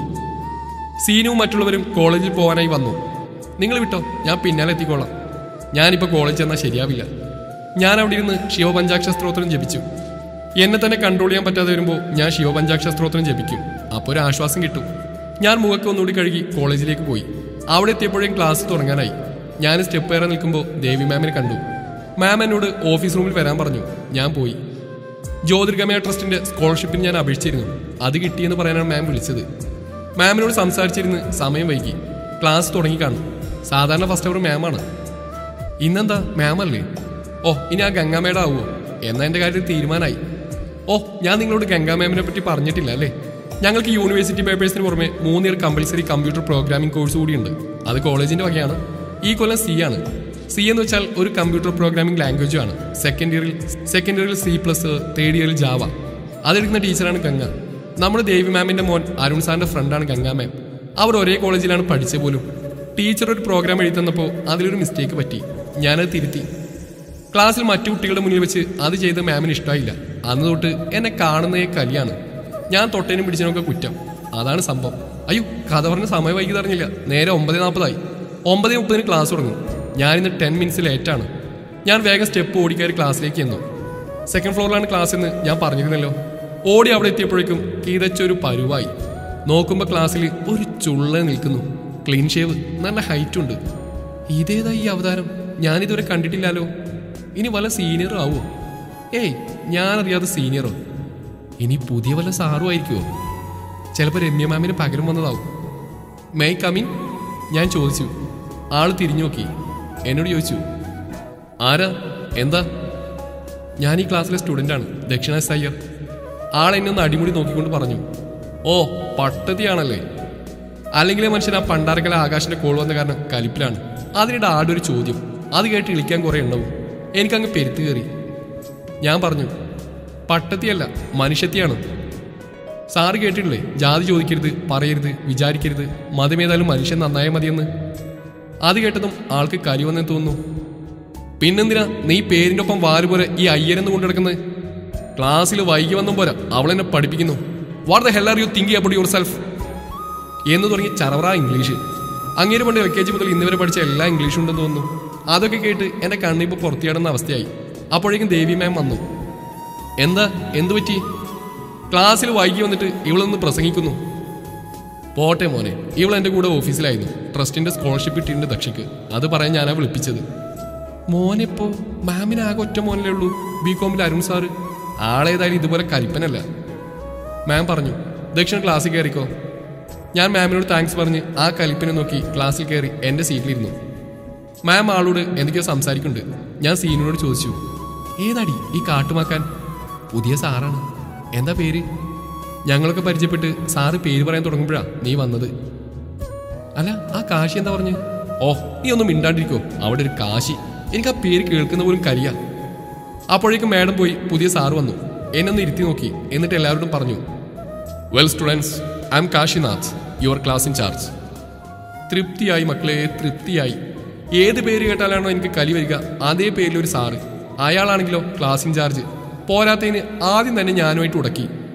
സീനുവും മറ്റുള്ളവരും കോളേജിൽ പോകാനായി വന്നു. നിങ്ങൾ വിട്ടോ, ഞാൻ പിന്നാലെ എത്തിക്കോളാം. ഞാനിപ്പോൾ കോളേജ് ചെന്നാൽ ശരിയാവില്ല. ഞാൻ അവിടെ ഇരുന്ന് ശിവപഞ്ചാക്ഷ സ്തോത്രം ജപിച്ചു. എന്നെ തന്നെ കൺട്രോൾ ചെയ്യാൻ പറ്റാതെ വരുമ്പോൾ ഞാൻ ശിവപഞ്ചാക്ഷ സ്തോത്രം ജപിക്കും. അപ്പോൾ ഒരു ആശ്വാസം കിട്ടും. ഞാൻ മുഖക്ക് ഒന്നുകൂടി കഴുകി കോളേജിലേക്ക് പോയി. അവിടെ എത്തിയപ്പോഴേക്കും ക്ലാസ് തുടങ്ങാനായി. ഞാൻ സ്റ്റെപ്പ് കയറാൻ നിൽക്കുമ്പോൾ ദേവി മാമിനെ കണ്ടു. മാം എന്നോട് ഓഫീസ് റൂമിൽ വരാൻ പറഞ്ഞു. ഞാൻ പോയി. ജ്യോതിർഗമയ ട്രസ്റ്റിന്റെ സ്കോളർഷിപ്പിന് ഞാൻ അപേക്ഷിച്ചിരുന്നു. അത് കിട്ടിയെന്ന് പറയാനാണ് മാം വിളിച്ചത്. മാമിനോട് സംസാരിച്ചിരുന്ന് സമയം വൈകി. ക്ലാസ് തുടങ്ങി കാണും. സാധാരണ ഫസ്റ്റ് അവർ മാമാണ്. ഇന്നെന്താ മാം അല്ലേ? ഓ, ഇനി ആ ഗംഗാമേട ആവുമോ? എന്നാൽ എൻ്റെ കാര്യത്തിൽ തീരുമാനമായി. ഓ, ഞാൻ നിങ്ങളോട് ഗംഗാ മാമിനെ പറ്റി പറഞ്ഞിട്ടില്ല അല്ലേ? ഞങ്ങൾക്ക് യൂണിവേഴ്സിറ്റി പേപ്പേഴ്സിന് പുറമെ 3 year compulsory computer programming course കൂടിയുണ്ട്. അത് കോളേജിൻ്റെ വകയാണ്. ഈ കൊല്ലം സി ആണ്. സി എന്ന് വെച്ചാൽ ഒരു കമ്പ്യൂട്ടർ പ്രോഗ്രാമിംഗ് ലാംഗ്വേജും ആണ്. സെക്കൻഡ് ഇയറിൽ C++, തേർഡ് ഇയറിൽ ജാവ. അതെടുക്കുന്ന ടീച്ചറാണ് ഗംഗ. നമ്മുടെ ദേവി മാമിൻ്റെ മോൻ അരുൺ സാറിൻ്റെ ഫ്രണ്ടാണ് ഗംഗാ മാം. അവർ ഒരേ കോളേജിലാണ് പഠിച്ച പോലും. ടീച്ചർ ഒരു പ്രോഗ്രാം എഴുതി തന്നപ്പോൾ അതിലൊരു മിസ്റ്റേക്ക് പറ്റി. ഞാനത് തിരുത്തി. ക്ലാസ്സിൽ മറ്റു കുട്ടികളുടെ മുന്നിൽ വെച്ച് അത് ചെയ്ത് മാമിന് ഇഷ്ടമായില്ല. അന്ന് തൊട്ട് എന്നെ കാണുന്നേ കലിയാണ്. ഞാൻ തൊട്ടേനും പിടിച്ചതിനൊക്കെ കുറ്റം. അതാണ് സംഭവം. അയ്യോ, കഥ പറഞ്ഞ സമയം വൈകി അറിഞ്ഞില്ല. നേരെ 9:40 9:30 ക്ലാസ് തുടങ്ങും. ഞാനിന്ന് 10 മിനിറ്റ്സ് ലേറ്റാണ്. ഞാൻ വേഗം സ്റ്റെപ്പ് ഓടിക്കയറി ക്ലാസ്സിലേക്ക് ചെന്നു. സെക്കൻഡ് ഫ്ലോറിലാണ് ക്ലാസ് എന്ന് ഞാൻ പറഞ്ഞിരുന്നല്ലോ. ഓടി അവിടെ എത്തിയപ്പോഴേക്കും കീതച്ചൊരു പരുവായി. നോക്കുമ്പോൾ ക്ലാസ്സിൽ ഒരു ചുള്ള നിൽക്കുന്നു. ക്ലീൻ ഷേവ്, നല്ല ഹൈറ്റ് ഉണ്ട്. ഇതേതാ ഈ അവതാരം? ഞാനിതുവരെ കണ്ടിട്ടില്ലല്ലോ. ഇനി വല്ല സീനിയറും ആവുമോ? ഏയ്, ഞാനറിയാതെ സീനിയറോ? ഇനി പുതിയ വല്ല സാറും ആയിരിക്കുമോ? ചിലപ്പോൾ രമ്യ മാമിന് പകരം വന്നതാവും. May come in? ഞാൻ ചോദിച്ചു. ആള് തിരിഞ്ഞു നോക്കി. എന്നോട് ചോദിച്ചു, ആരാ? എന്താ? ഞാൻ ഈ ക്ലാസ്സിലെ സ്റ്റുഡൻ്റാണ്, ദക്ഷിണാസ് അയ്യർ. ആളെന്നെ ഒന്ന് അടിമുടി നോക്കിക്കൊണ്ട് പറഞ്ഞു, ഓ, പട്ടതിയാണല്ലേ? അല്ലെങ്കിലേ മനുഷ്യൻ ആ പണ്ടാരക്കല ആകാശിന്റെ കോൾ വന്ന കാരണം കലിപ്പിലാണ്. അതിനിടെ ആടൊരു ചോദ്യം. അത് കേട്ട് ഇളിക്കാൻ കുറേ ഉണ്ടാവും. എനിക്കങ്ങ് പെരുത്ത് കയറി. ഞാൻ പറഞ്ഞു, പട്ടത്തിയല്ല, മനുഷ്യത്തിയാണ്. സാറ് കേട്ടിട്ടില്ലേ, ജാതി ചോദിക്കരുത്, പറയരുത്, വിചാരിക്കരുത്, മതമേതായാലും മനുഷ്യൻ നന്നായാൽ മതിയെന്ന്. അത് കേട്ടതും ആൾക്ക് കരി വന്നെന്ന് തോന്നുന്നു. പിന്നെന്തിനാ നീ പേരിൻ്റെ ഒപ്പം വാലുപോലെ ഈ അയ്യരെന്ന് കൊണ്ടു കിടക്കുന്നത്? ക്ലാസ്സിൽ വൈകി വന്നും പോരാ, അവളെന്നെ പഠിപ്പിക്കുന്നു. What the hell are you thinking about yourself എന്ന് തുടങ്ങി ചറവറ ഇംഗ്ലീഷ്. അങ്ങേര് പണ്ട് LKG മുതൽ ഇന്നുവരെ പഠിച്ച എല്ലാ ഇംഗ്ലീഷും ഉണ്ടെന്ന് തോന്നുന്നു. അതൊക്കെ കേട്ട് എൻ്റെ കണ്ണിപ്പോൾ പുറത്തിയാടുന്ന അവസ്ഥയായി. അപ്പോഴേക്കും ദേവി മാം വന്നു. എന്താ, എന്തു പറ്റി? ക്ലാസ്സിൽ വൈകി വന്നിട്ട് ഇവളൊന്ന് പ്രസംഗിക്കുന്നു. പോട്ടെ മോനെ, ഇവൾ എൻ്റെ കൂടെ ഓഫീസിലായിരുന്നു. ട്രസ്റ്റിൻ്റെ സ്കോളർഷിപ്പ് ഇട്ടിട്ടുണ്ട് ദക്ഷയ്ക്ക്. അത് പറയാൻ ഞാനാ വിളിപ്പിച്ചത്. മോനെപ്പോ? മാമിന് ആകെ ഒറ്റ മോനല്ലേ ഉള്ളൂ, BComൽ അരുൺ സാറ്. ആളേതായാലും ഇതുപോലെ കലിപ്പനല്ല. മാം പറഞ്ഞു, ദക്ഷിണ ക്ലാസ്സിൽ കയറിക്കോ. ഞാൻ മാമിനോട് താങ്ക്സ് പറഞ്ഞ് ആ കലിപ്പിനെ നോക്കി ക്ലാസ്സിൽ കയറി എൻ്റെ സീറ്റിലിരുന്നു. മാം ആളോട് എന്തൊക്കെയോ സംസാരിക്കുന്നുണ്ട്. ഞാൻ സീനിനോട് ചോദിച്ചു, ഏതാടി ഈ കാട്ടുമാക്കാൻ? പുതിയ സാറാണ്. എന്താ പേര്? ഞങ്ങളൊക്കെ പരിചയപ്പെട്ട് സാറ് പേര് പറയാൻ തുടങ്ങുമ്പോഴാണ് നീ വന്നത്. അല്ല, ആ കാശി എന്താ പറഞ്ഞു? ഓ, നീ ഒന്നും മിണ്ടാണ്ടിരിക്കോ, അവിടെ ഒരു കാശി. എനിക്ക് ആ പേര് കേൾക്കുന്ന പോലും കരിയ. അപ്പോഴേക്കും മാഡം പോയി പുതിയ സാറ് വന്നു. എന്നൊന്ന് ഇരുത്തി നോക്കി. എന്നിട്ട് എല്ലാവരോടും പറഞ്ഞു, well students, I'm Kashinath, your class in charge. തൃപ്തിയായി മക്കളെ, തൃപ്തിയായി. ഏത് പേര് കേട്ടാലാണോ എനിക്ക് കലി വരിക, അതേ പേരിലൊരു സാറ്. അയാളാണെങ്കിലോ ക്ലാസ് ഇൻ ചാർജ്. പോരാത്തതിന് ആദ്യം തന്നെ ഞാനുമായിട്ട് ഉടക്കി.